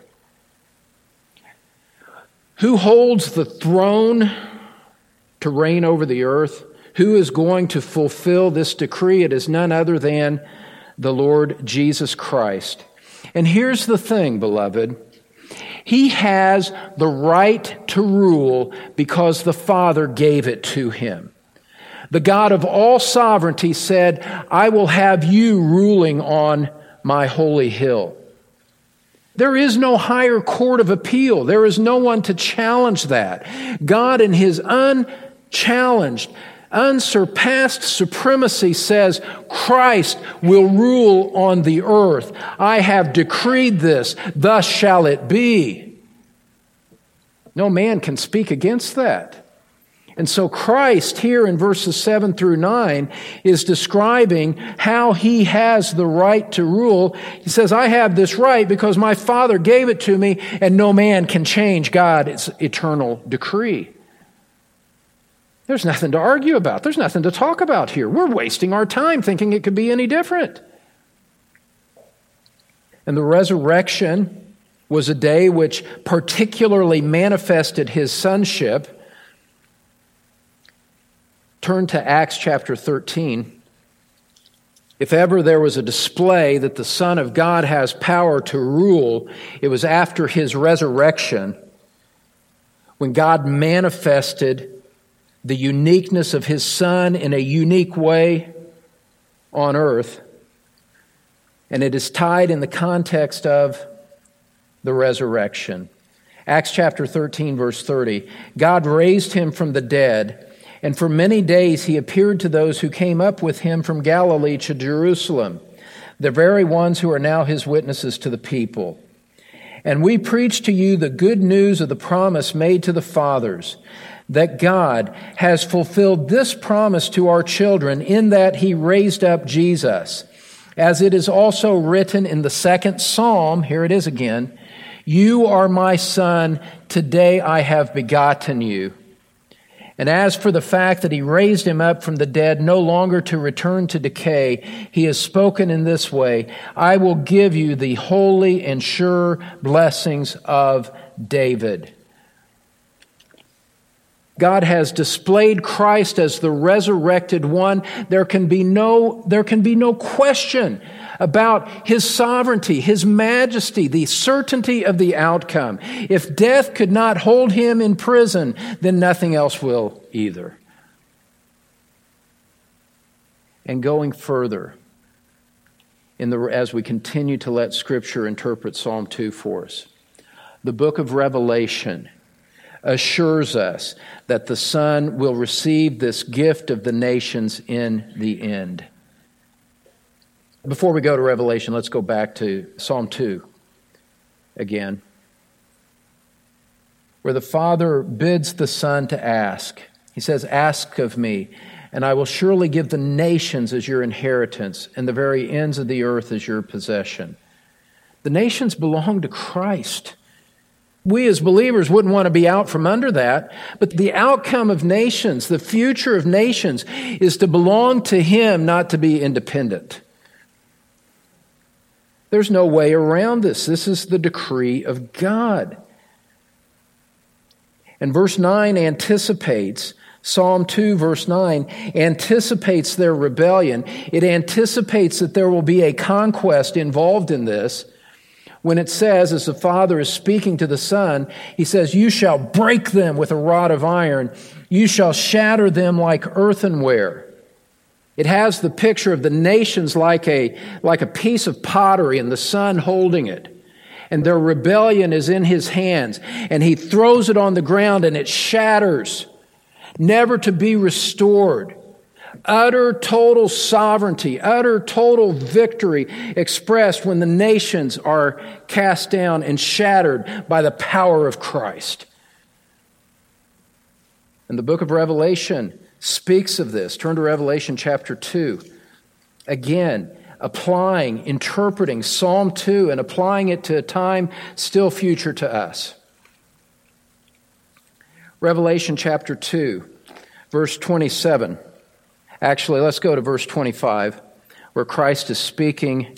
Who holds the throne to reign over the earth? Who is going to fulfill this decree? It is none other than the Lord Jesus Christ. And here's the thing, beloved. He has the right to rule because the Father gave it to him. The God of all sovereignty said, I will have you ruling on my holy hill. There is no higher court of appeal. There is no one to challenge that. God in his unchallenged, unsurpassed supremacy says, Christ will rule on the earth. I have decreed this, thus shall it be. No man can speak against that. And so Christ here in verses seven through nine is describing how he has the right to rule. He says, I have this right because my Father gave it to me, and no man can change God's eternal decree. There's nothing to argue about. There's nothing to talk about here. We're wasting our time thinking it could be any different. And the resurrection was a day which particularly manifested his sonship. Turn to Acts chapter thirteen. If ever there was a display that the Son of God has power to rule, it was after his resurrection, when God manifested the uniqueness of his Son in a unique way on earth. And it is tied in the context of the resurrection. Acts chapter thirteen, verse thirty. God raised him from the dead, and for many days he appeared to those who came up with him from Galilee to Jerusalem, the very ones who are now his witnesses to the people. And we preach to you the good news of the promise made to the fathers, that God has fulfilled this promise to our children in that he raised up Jesus. As it is also written in the second psalm, here it is again, you are my Son, today I have begotten you. And as for the fact that he raised him up from the dead, no longer to return to decay, he has spoken in this way, I will give you the holy and sure blessings of David. God has displayed Christ as the resurrected one. There can be no, there can be no question about his sovereignty, his majesty, the certainty of the outcome. If death could not hold him in prison, then nothing else will either. And going further, in the, as we continue to let Scripture interpret Psalm two for us, the book of Revelation assures us that the Son will receive this gift of the nations in the end. Before we go to Revelation, let's go back to Psalm two again, where the Father bids the Son to ask. He says, "Ask of me, and I will surely give the nations as your inheritance, and the very ends of the earth as your possession." The nations belong to Christ. We as believers wouldn't want to be out from under that, but the outcome of nations, the future of nations, is to belong to Him, not to be independent. There's no way around this. This is the decree of God. And verse nine anticipates, Psalm two, verse nine, anticipates their rebellion. It anticipates that there will be a conquest involved in this. When it says, as the Father is speaking to the Son, He says, "You shall break them with a rod of iron. You shall shatter them like earthenware." It has the picture of the nations like a, like a piece of pottery and the Son holding it. And their rebellion is in His hands. And He throws it on the ground and it shatters, never to be restored. Utter total sovereignty, utter total victory expressed when the nations are cast down and shattered by the power of Christ. And the book of Revelation speaks of this. Turn to Revelation chapter two. Again, applying, interpreting Psalm two and applying it to a time still future to us. Revelation chapter two, verse twenty-seven. Actually, let's go to verse twenty-five, where Christ is speaking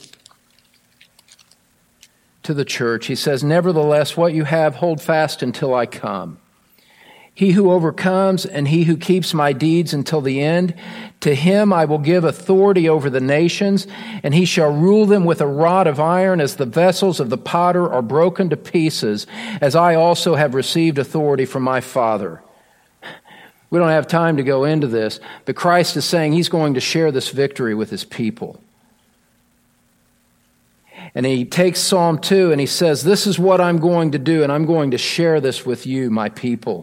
to the church. He says, "Nevertheless, what you have, hold fast until I come. He who overcomes and he who keeps my deeds until the end, to him I will give authority over the nations, and he shall rule them with a rod of iron, as the vessels of the potter are broken to pieces, as I also have received authority from my Father." We don't have time to go into this, but Christ is saying He's going to share this victory with His people. And He takes Psalm two and He says, "This is what I'm going to do, and I'm going to share this with you, my people."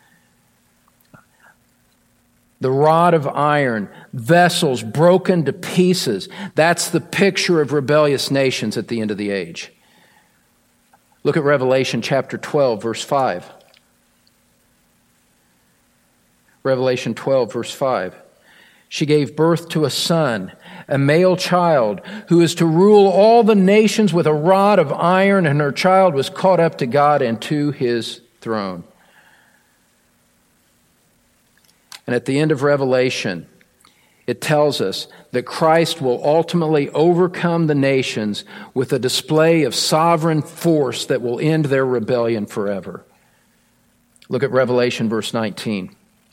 The rod of iron, vessels broken to pieces. That's the picture of rebellious nations at the end of the age. Look at Revelation chapter twelve, verse five. Revelation twelve, verse five. "She gave birth to a son, a male child, who is to rule all the nations with a rod of iron, and her child was caught up to God and to His throne." And at the end of Revelation, it tells us that Christ will ultimately overcome the nations with a display of sovereign force that will end their rebellion forever. Look at Revelation verse nineteen.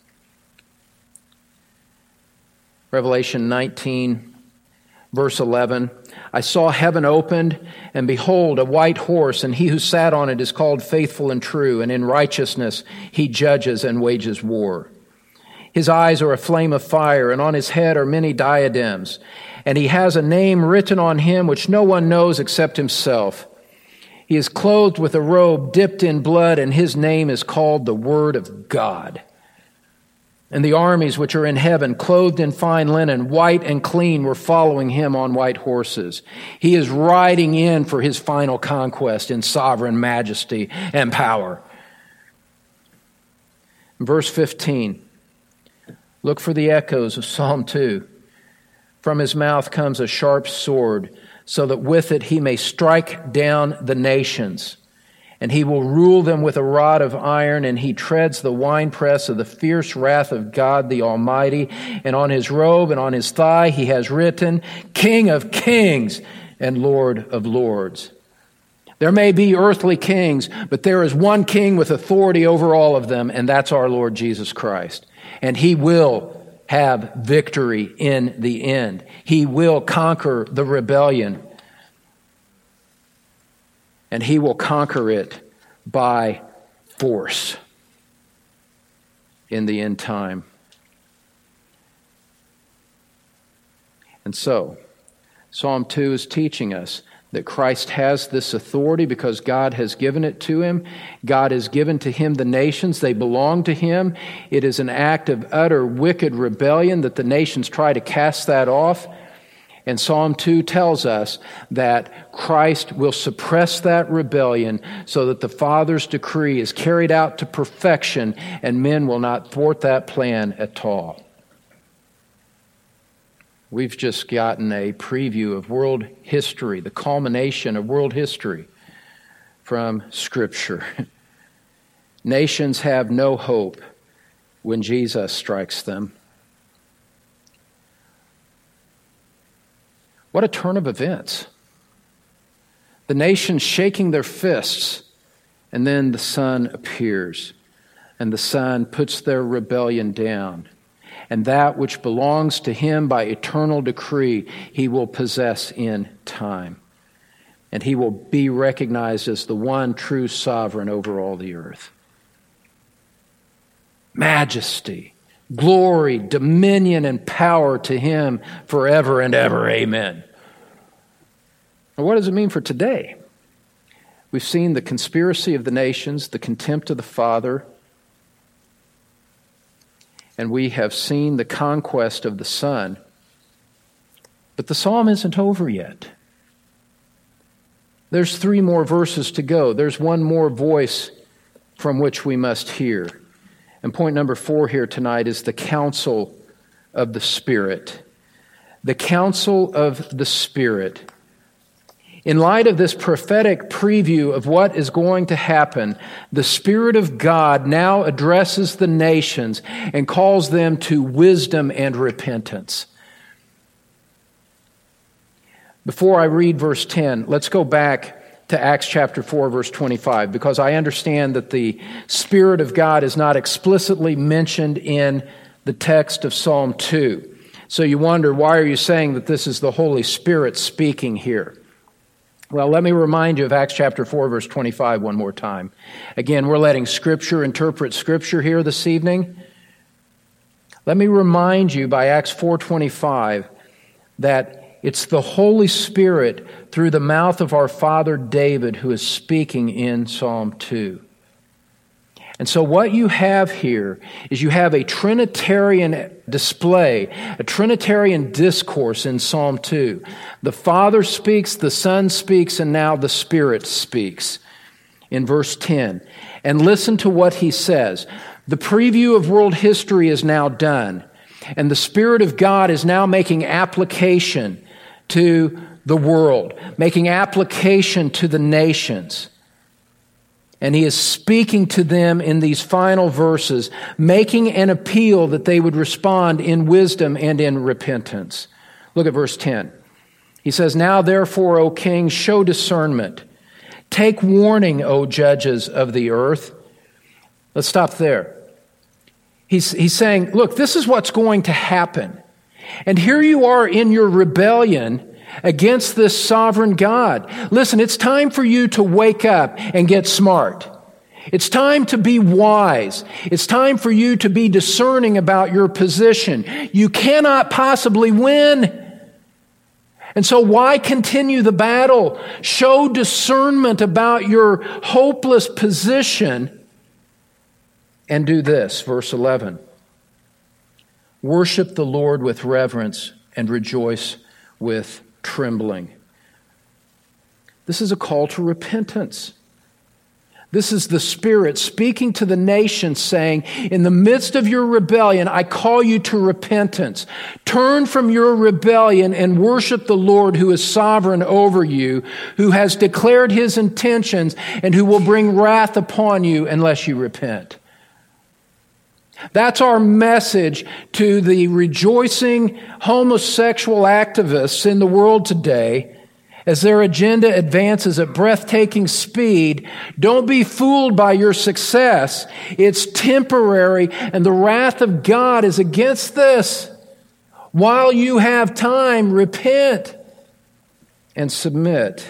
Revelation nineteen, verse eleven. "I saw heaven opened, and behold, a white horse, and he who sat on it is called Faithful and True, and in righteousness he judges and wages war. His eyes are a flame of fire, and on his head are many diadems. And he has a name written on him which no one knows except himself. He is clothed with a robe dipped in blood, and his name is called the Word of God. And the armies which are in heaven, clothed in fine linen, white and clean, were following him on white horses. He is riding in for his final conquest in sovereign majesty and power." Verse fifteen. Look for the echoes of Psalm two. "From his mouth comes a sharp sword, so that with it he may strike down the nations. And he will rule them with a rod of iron, and he treads the winepress of the fierce wrath of God the Almighty. And on his robe and on his thigh he has written, King of Kings and Lord of Lords." There may be earthly kings, but there is one king with authority over all of them, and that's our Lord Jesus Christ. And He will have victory in the end. He will conquer the rebellion. And He will conquer it by force in the end time. And so, Psalm two is teaching us that Christ has this authority because God has given it to him. God has given to him the nations. They belong to him. It is an act of utter wicked rebellion that the nations try to cast that off. And Psalm two tells us that Christ will suppress that rebellion so that the Father's decree is carried out to perfection and men will not thwart that plan at all. We've just gotten a preview of world history, the culmination of world history from Scripture. Nations have no hope when Jesus strikes them. What a turn of events. The nations shaking their fists, and then the Son appears, and the Son puts their rebellion down. And that which belongs to him by eternal decree, he will possess in time. And he will be recognized as the one true sovereign over all the earth. Majesty, glory, dominion, and power to him forever and ever. Amen. Well, what does it mean for today? We've seen the conspiracy of the nations, the contempt of the Father, and we have seen the conquest of the Son. But the psalm isn't over yet. There's three more verses to go. There's one more voice from which we must hear. And point number four here tonight is the counsel of the Spirit. The counsel of the Spirit. In light of this prophetic preview of what is going to happen, the Spirit of God now addresses the nations and calls them to wisdom and repentance. Before I read verse ten, let's go back to Acts chapter four, verse twenty-five, because I understand that the Spirit of God is not explicitly mentioned in the text of Psalm two. So you wonder, why are you saying that this is the Holy Spirit speaking here? Well, let me remind you of Acts chapter four, verse twenty-five one more time. Again, we're letting Scripture interpret Scripture here this evening. Let me remind you by Acts four twenty-five that it's the Holy Spirit through the mouth of our father David who is speaking in Psalm two. And so what you have here is you have a Trinitarian display, a Trinitarian discourse in Psalm two. The Father speaks, the Son speaks, and now the Spirit speaks. In verse ten. And listen to what he says. The preview of world history is now done, and the Spirit of God is now making application to the world, making application to the nations. And he is speaking to them in these final verses, making an appeal that they would respond in wisdom and in repentance. Look at verse ten. He says, "Now therefore, O king, show discernment. Take warning, O judges of the earth." Let's stop there. He's, he's saying, look, this is what's going to happen. And here you are in your rebellion against this sovereign God. Listen, it's time for you to wake up and get smart. It's time to be wise. It's time for you to be discerning about your position. You cannot possibly win. And so why continue the battle? Show discernment about your hopeless position and do this, verse eleven. Worship the Lord with reverence and rejoice with trembling. This is a call to repentance. This is the Spirit speaking to the nation, saying, in the midst of your rebellion, I call you to repentance. Turn from your rebellion and worship the Lord who is sovereign over you, who has declared his intentions, and who will bring wrath upon you unless you repent. That's our message to the rejoicing homosexual activists in the world today. As their agenda advances at breathtaking speed, don't be fooled by your success. It's temporary, and the wrath of God is against this. While you have time, repent and submit.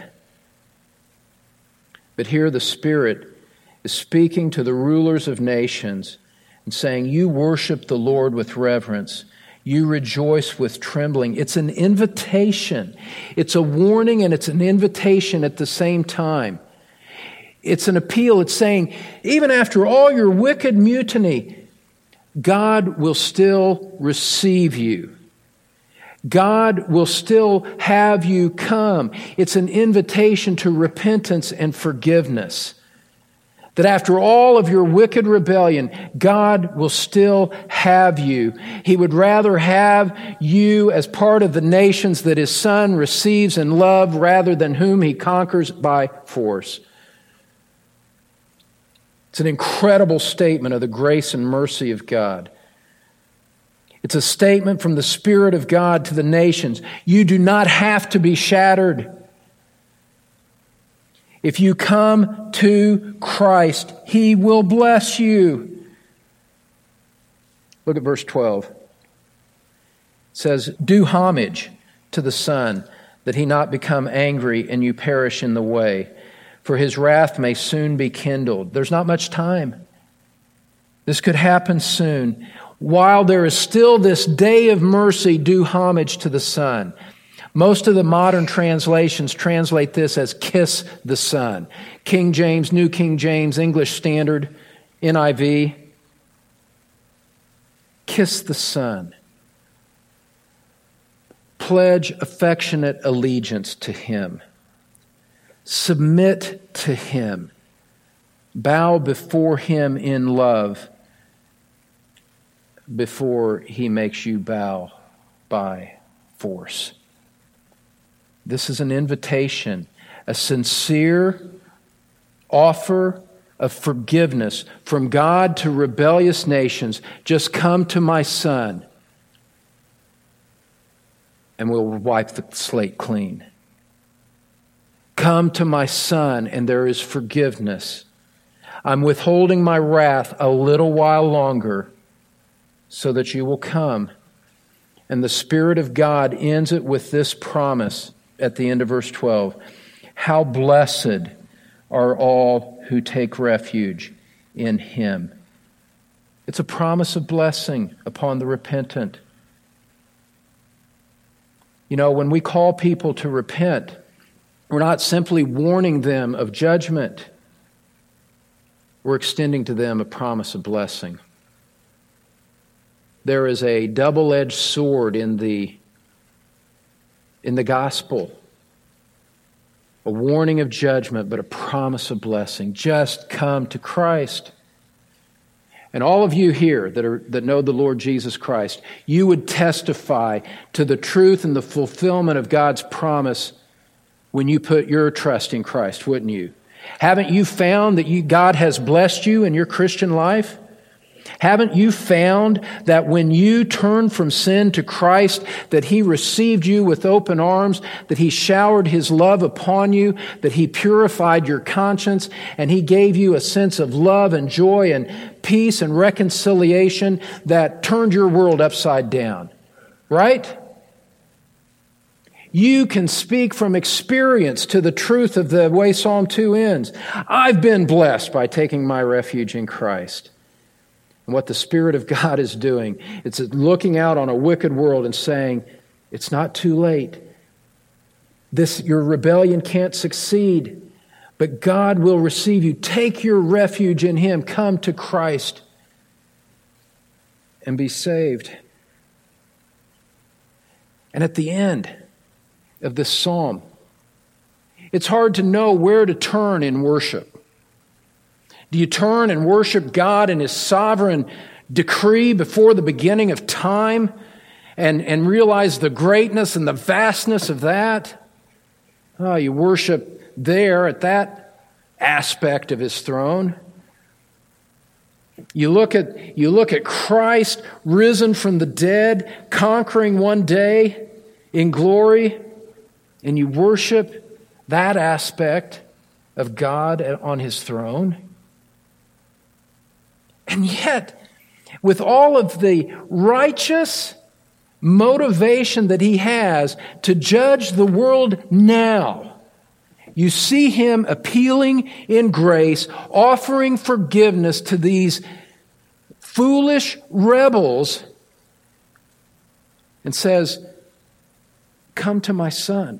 But here the Spirit is speaking to the rulers of nations and saying, you worship the Lord with reverence. you rejoice with trembling. It's an invitation. It's a warning and it's an invitation at the same time. It's an appeal. It's saying, even after all your wicked mutiny, God will still receive you. God will still have you come. It's an invitation to repentance and forgiveness. That after all of your wicked rebellion, God will still have you. He would rather have you as part of the nations that His Son receives in love rather than whom He conquers by force. It's an incredible statement of the grace and mercy of God. It's a statement from the Spirit of God to the nations. You do not have to be shattered. If you come to Christ, He will bless you. Look at verse twelve. It says, do homage to the Son, that He not become angry and you perish in the way, for His wrath may soon be kindled. There's not much time. This could happen soon. While there is still this day of mercy, do homage to the Son. Most of the modern translations translate this as kiss the Son. King James, New King James, English Standard, N I V. Kiss the Son. Pledge affectionate allegiance to Him. Submit to Him. Bow before Him in love before He makes you bow by force. This is an invitation, a sincere offer of forgiveness from God to rebellious nations. Just come to my Son, and we'll wipe the slate clean. Come to my Son, and there is forgiveness. I'm withholding my wrath a little while longer so that you will come. And the Spirit of God ends it with this promise at the end of verse twelve. How blessed are all who take refuge in Him. It's a promise of blessing upon the repentant. You know, when we call people to repent, we're not simply warning them of judgment. We're extending to them a promise of blessing. There is a double-edged sword in the, in the gospel. A warning of judgment, but a promise of blessing. Just come to Christ. And all of you here that are that know the Lord Jesus Christ, you would testify to the truth and the fulfillment of God's promise when you put your trust in Christ, wouldn't you? Haven't you found that you, God has blessed you in your Christian life? Haven't you found that when you turn from sin to Christ, that He received you with open arms, that He showered His love upon you, that He purified your conscience, and He gave you a sense of love and joy and peace and reconciliation that turned your world upside down? Right? You can speak from experience to the truth of the way Psalm two ends. I've been blessed by taking my refuge in Christ. And what the Spirit of God is doing, it's looking out on a wicked world and saying, it's not too late. This, your rebellion can't succeed, but God will receive you. Take your refuge in Him. Come to Christ and be saved. And at the end of this psalm, it's hard to know where to turn in worship. Do you turn and worship God in His sovereign decree before the beginning of time and, and realize the greatness and the vastness of that? Oh, you worship there at that aspect of His throne. You look at, you look at Christ risen from the dead, conquering one day in glory, and you worship that aspect of God on His throne. And yet, with all of the righteous motivation that He has to judge the world now, you see Him appealing in grace, offering forgiveness to these foolish rebels and says, come to my Son,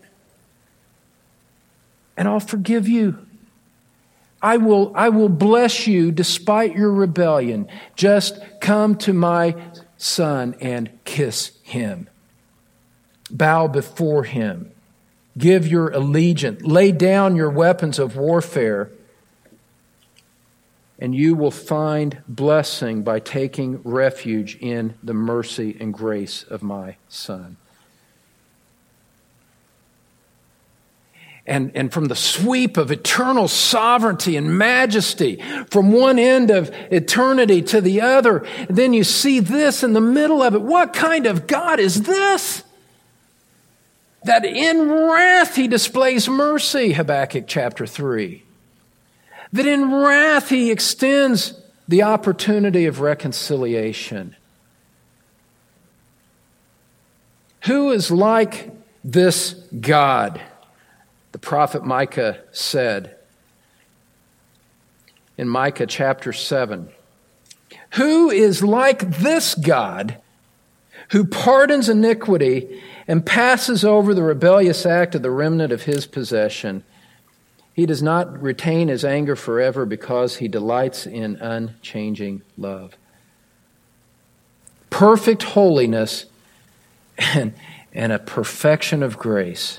and I'll forgive you. I will, I will bless you despite your rebellion. Just come to my Son and kiss him. Bow before him. Give your allegiance. Lay down your weapons of warfare. And you will find blessing by taking refuge in the mercy and grace of my Son. And, and from the sweep of eternal sovereignty and majesty, from one end of eternity to the other, and then you see this in the middle of it. What kind of God is this? That in wrath he displays mercy, Habakkuk chapter three. That in wrath he extends the opportunity of reconciliation. Who is like this God? The prophet Micah said in Micah chapter seven, who is like this God who pardons iniquity and passes over the rebellious act of the remnant of his possession? He does not retain his anger forever because he delights in unchanging love. Perfect holiness and, and a perfection of grace.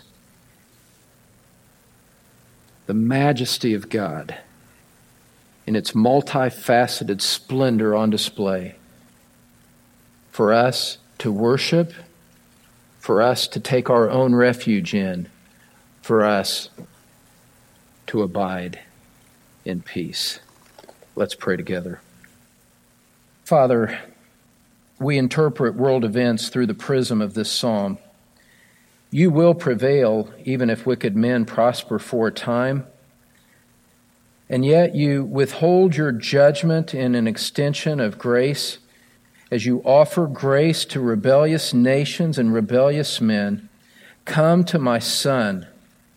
The majesty of God in its multifaceted splendor on display for us to worship, for us to take our own refuge in, for us to abide in peace. Let's pray together. Father, we interpret world events through the prism of this psalm. You will prevail even if wicked men prosper for a time. And yet you withhold your judgment in an extension of grace as you offer grace to rebellious nations and rebellious men. Come to my Son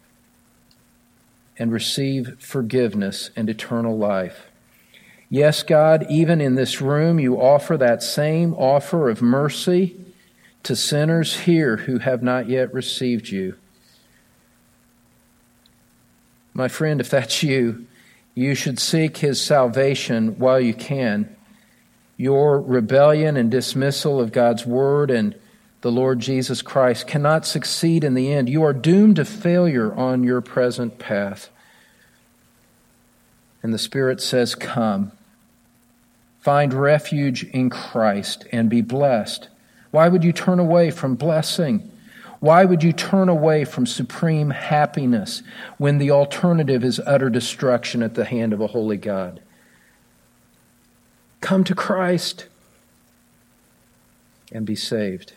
and receive forgiveness and eternal life. Yes, God, even in this room you offer that same offer of mercy to sinners here who have not yet received you. My friend, if that's you, you should seek his salvation while you can. Your rebellion and dismissal of God's word and the Lord Jesus Christ cannot succeed in the end. You are doomed to failure on your present path. And the Spirit says, come. Find refuge in Christ and be blessed. Why would you turn away from blessing? Why would you turn away from supreme happiness when the alternative is utter destruction at the hand of a holy God? Come to Christ and be saved.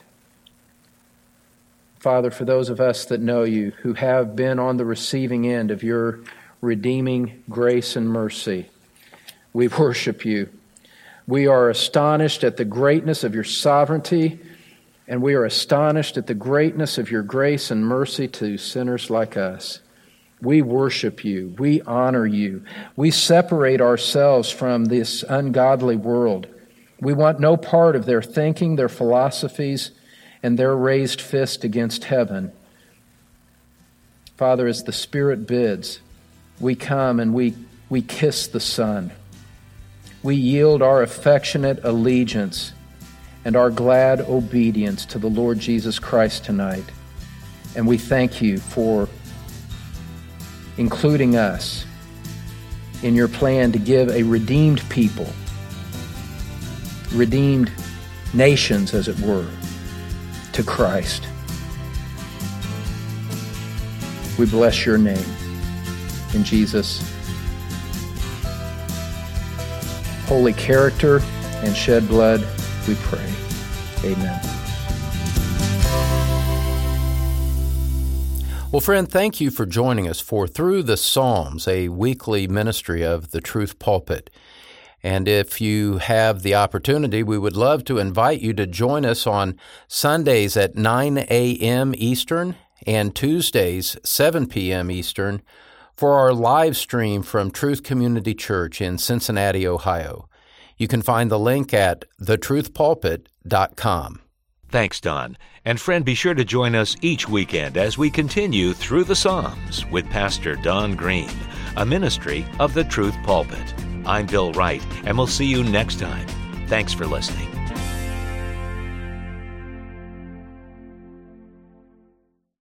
Father, for those of us that know you, who have been on the receiving end of your redeeming grace and mercy, we worship you. We are astonished at the greatness of your sovereignty, and we are astonished at the greatness of your grace and mercy to sinners like us. We worship you. We honor you. We separate ourselves from this ungodly world. We want no part of their thinking, their philosophies, and their raised fist against heaven. Father, as the Spirit bids, we come and we, we kiss the Son. We yield our affectionate allegiance and our glad obedience to the Lord Jesus Christ tonight. And we thank you for including us in your plan to give a redeemed people, redeemed nations, as it were, to Christ. We bless your name. In Jesus' holy character and shed blood, we pray. Amen. Well, friend, thank you for joining us for Through the Psalms, a weekly ministry of the Truth Pulpit. And if you have the opportunity, we would love to invite you to join us on Sundays at nine a.m. Eastern and Tuesdays, seven p.m. Eastern, for our live stream from Truth Community Church in Cincinnati, Ohio. You can find the link at the truth pulpit dot com. Thanks, Don. And friend, be sure to join us each weekend as we continue through the Psalms with Pastor Don Green, a ministry of the Truth Pulpit. I'm Bill Wright, and we'll see you next time. Thanks for listening.